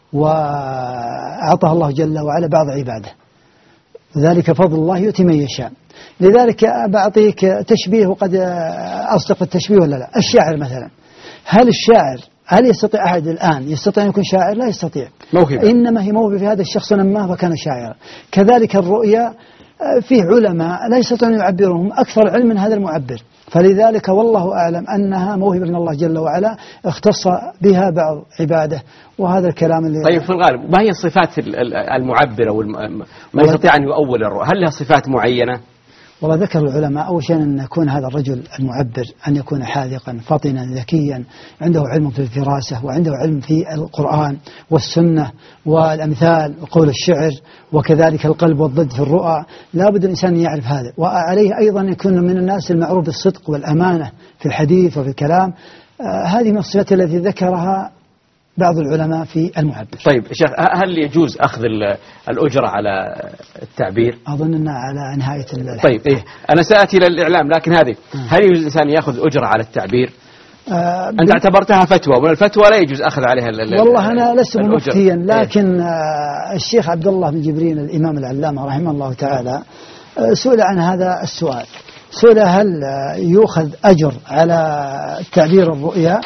وأعطاها الله جل وعلا بعض عباده، ذلك فضل الله يؤتي من يشاء. لذلك بعطيك تشبيه وقد أصدق التشبيه ولا لا. الشاعر مثلا، هل الشاعر هل يستطيع أحد الآن يستطيع أن يكون شاعر؟ لا يستطيع. موهبة. إنما هي موهبة في هذا الشخص نماه فكان شاعرا. كذلك الرؤيا فيه علماء لا يستطيعون أن يعبرهم أكثر علم من هذا المعبر، فلذلك والله أعلم أنها موهبة من الله جل وعلا اختص بها بعض عباده. وهذا الكلام اللي طيب في الغالب ما هي الصفات المعبرة والم... ما يستطيع أن يؤول الرؤى؟ هل لها صفات معينة؟ والله ذكر العلماء أول شيء أن يكون هذا الرجل المعبر أن يكون حاذقا فطنا ذكيا عنده علم في الفراسة وعنده علم في القرآن والسنة والأمثال وقول الشعر وكذلك القلب والضد في الرؤى. لا بد الإنسان أن يعرف هذا، وعليه أيضا يكون من الناس المعروف بالصدق والأمانة في الحديث وفي الكلام. آه هذه من الصفات التي ذكرها بعض العلماء في المعبر. طيب شيخ هل يجوز أخذ الأجرة على التعبير؟ أظن أنها على نهاية الحديث. طيب إيه أنا سأتي للإعلام، لكن هذه هل يجوز الإنسان يأخذ أجرة على التعبير؟ آه أنت اعتبرتها فتوى، ومن الفتوى لا يجوز أخذ عليها ال والله أنا لست مفتيا، لكن آه الشيخ عبد الله بن جبرين الإمام العلامة رحمه الله تعالى آه سئل عن هذا السؤال، سئل هل يؤخذ أجر على تعبير الرؤيا؟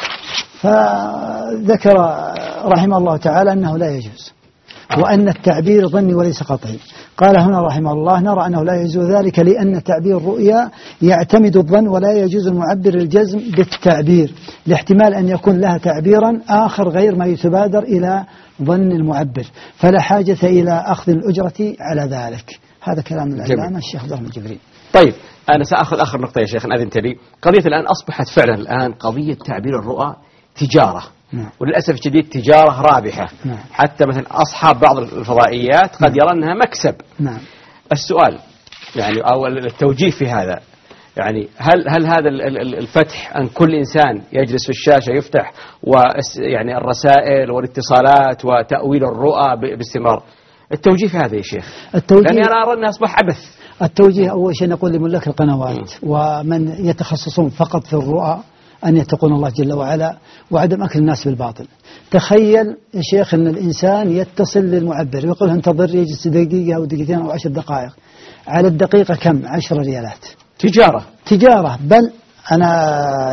فذكر رحمه الله تعالى أنه لا يجوز، وأن التعبير ظني وليس قطعي. قال هنا رحمه الله نرى أنه لا يجوز ذلك لأن تعبير الرؤيا يعتمد الظن ولا يجوز المعبر الجزم بالتعبير لاحتمال أن يكون لها تعبيرا آخر غير ما يتبادر إلى ظن المعبر، فلا حاجة إلى أخذ الأجرة على ذلك. هذا كلام العلامة الشيخ عبد الله بن جبرين. طيب أنا سأخذ آخر نقطة يا شيخ أذنت لي. قضية الآن أصبحت فعلا الآن قضية تعبير الرؤى تجارة. نعم. وللأسف الشديد تجارة رابحة. نعم. حتى مثلا أصحاب بعض الفضائيات قد نعم. يرى أنها مكسب. نعم. السؤال يعني أو التوجيه في هذا يعني هل هل هذا الفتح أن كل إنسان يجلس في الشاشة يفتح ويعني الرسائل والاتصالات وتأويل الرؤى باستمرار، التوجيه في هذا يا شيخ؟ لأني أنا أرى أنها أصبح عبث. التوجيه أول شيء نقول لملاك القنوات ومن يتخصصون فقط في الرؤى أن يتقون الله جل وعلا وعدم أكل الناس بالباطل. تخيل يا شيخ أن الإنسان يتصل للمعبر يقول انتظر يجلس دقيقة أو دقيقتين أو عشر دقائق، على الدقيقة كم؟ عشر ريالات. تجارة. تجارة. بل أنا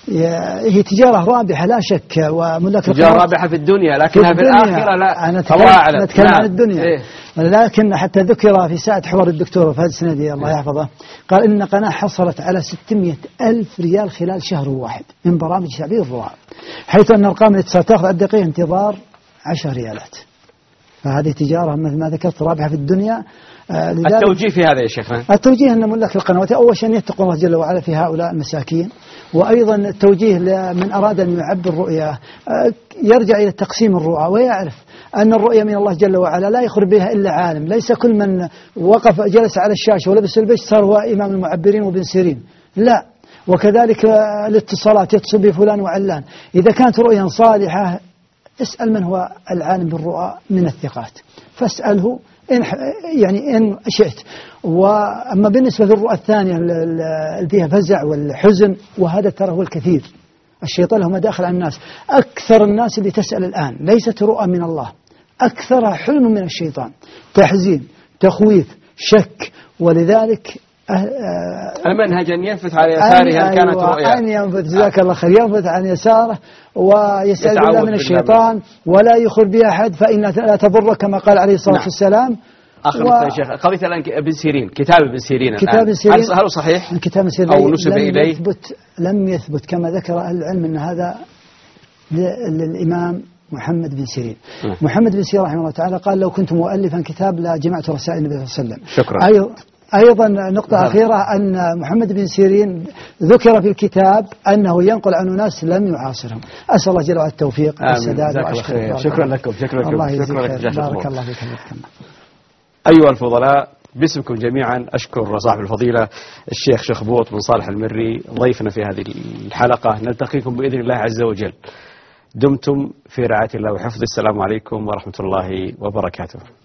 هي تجارة رابحة لا شك، وملاك تجارة رابحة في الدنيا لكنها في, في الآخرة لا. أنا أتكلم, أتكلم عن الدنيا. إيه؟ لكن حتى ذكر في ساعة حوار الدكتور فهد سندي الله يحفظه قال إن قناة حصلت على ستمائة ألف ريال خلال شهر واحد من برامج شعبية الرعاة، حيث أن أرقام الاتصال تأخذ على الدقيقة انتظار عشر ريالات. فهذه تجارة مثل ما ذكرت رابحة في الدنيا. آه التوجيه في هذا يا شيخنا، التوجيه أن ملاك القنوات أول شيء يتقون الله جل وعلا في هؤلاء المساكين، وأيضا التوجيه من أراد أن يعبر رؤية آه يرجع إلى تقسيم الرؤى ويعرف أن الرؤية من الله جل وعلا لا يخبر بها إلا عالم، ليس كل من وقف جلس على الشاشة ولبس البش صار هو إمام المعبرين وابن سيرين، لا. وكذلك الاتصالات يتصل بفلان وعلان، إذا كانت رؤيا صالحة اسأل من هو العالم بالرؤى من الثقات فاسأله إن يعني إن شئت. وأما بالنسبة للرؤى الثانية اللي فيها فزع والحزن، وهذا ترى هو الكثير، الشيطان له مداخل على الناس. أكثر الناس اللي تسأل الآن ليست رؤى من الله، أكثرها حلم من الشيطان، تحزين، تخويف، شك. ولذلك المنهج أن ينفث على يساره هل كانت رؤيا، أن ينفث جزاك الله خير، ينفث عن يساره ويستعيذ بالله من الشيطان ولا يخر بها أحد فإن لا تضر كما قال عليه الصلاة نعم. والسلام. آخر نقطة يا شيخ، قضية الآن ابن سيرين، كتاب ابن سيرين كتاب ابن سيرين هل هو صحيح؟ كتاب ابن سيرين أو نسب لم إليه؟ يثبت لم يثبت كما ذكر أهل العلم أن هذا للإمام محمد بن سيرين. م. محمد بن سيرين رحمه الله تعالى قال لو كنت مؤلفا كتاب لجمعت رسائل النبي صلى الله عليه وسلم. شكرا. أيضا أيضا نقطة أخيرة أن محمد بن سيرين ذكر في الكتاب أنه ينقل عن ناس لم يعاصرهم. أسأل الله جل وعلا التوفيق والسداد والشكر. شكرا لكم شكرا لكم الله شكرا لكم بارك الله فيكم. أيها الفضلاء، باسمكم جميعا أشكر صاحب الفضيلة الشيخ شخبوط بن صالح المري ضيفنا في هذه الحلقة. نلتقيكم بإذن الله عز وجل. دمتم في رعاية الله وحفظه. السلام عليكم ورحمة الله وبركاته.